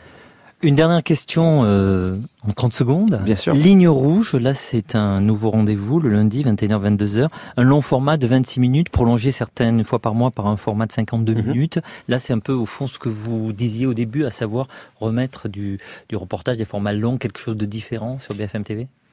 Une dernière question euh, en trente secondes. Bien sûr. Ligne rouge, là c'est un nouveau rendez-vous, le lundi, vingt et une heures vingt-deux heures. Un long format de vingt-six minutes, prolongé certaines fois par mois par un format de cinquante-deux mm-hmm. minutes. Là c'est un peu au fond ce que vous disiez au début, à savoir remettre du, du reportage, des formats longs, quelque chose de différent sur B F M T V.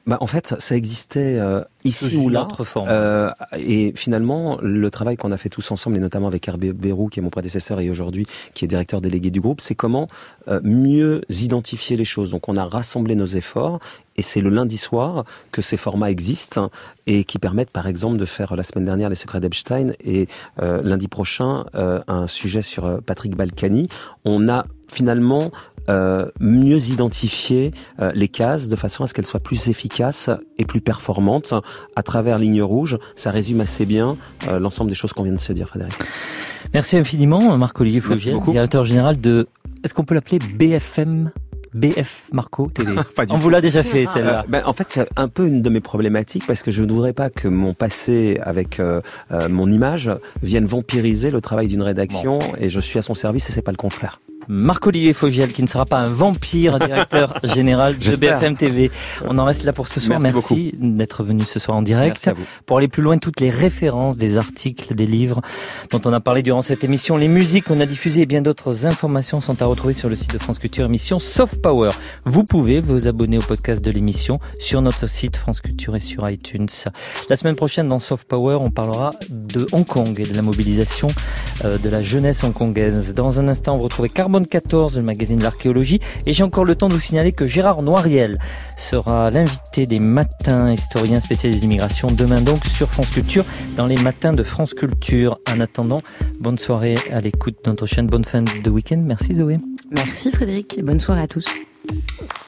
Bah, en fait, ça existait euh, ici Sous ou là. autre forme. Euh, et finalement, le travail qu'on a fait tous ensemble, et notamment avec Hervé Bérou, qui est mon prédécesseur et aujourd'hui qui est directeur délégué du groupe, c'est comment euh, mieux identifier les choses. Donc, on a rassemblé nos efforts. Et c'est le lundi soir que ces formats existent et qui permettent, par exemple, de faire la semaine dernière les secrets d'Epstein et euh, lundi prochain euh, un sujet sur Patrick Balkany. On a finalement euh, mieux identifié euh, les cases de façon à ce qu'elles soient plus efficaces et plus performantes à travers Ligne Rouge. Ça résume assez bien euh, l'ensemble des choses qu'on vient de se dire, Frédéric. Merci infiniment, Marc-Olivier Fogiel, directeur général de, est-ce qu'on peut l'appeler B F M B F Marco T V. On vous l'a déjà fait, celle-là. Euh, ben, en fait, c'est un peu une de mes problématiques parce que je ne voudrais pas que mon passé avec euh, euh, mon image vienne vampiriser le travail d'une rédaction bon. Et je suis à son service et c'est pas le contraire. Marc-Olivier Fogiel, qui ne sera pas un vampire, directeur général de B F M T V. On en reste là pour ce soir. Merci, Merci d'être venu ce soir en direct. Pour aller plus loin, toutes les références des articles, des livres dont on a parlé durant cette émission, les musiques qu'on a diffusées et bien d'autres informations sont à retrouver sur le site de France Culture, émission Soft Power. Vous pouvez vous abonner au podcast de l'émission sur notre site France Culture et sur iTunes. La semaine prochaine, dans Soft Power, on parlera de Hong Kong et de la mobilisation euh, de la jeunesse hongkongaise. Dans un instant, on va retrouver Carbone quatorze, le magazine de l'archéologie, et j'ai encore le temps de vous signaler que Gérard Noiriel sera l'invité des matins, historien spécialiste d'immigration, demain donc sur France Culture, dans les matins de France Culture. En attendant, bonne soirée à l'écoute de notre chaîne, bonne fin de week-end. Merci Zoé. Merci Frédéric, bonne soirée à tous.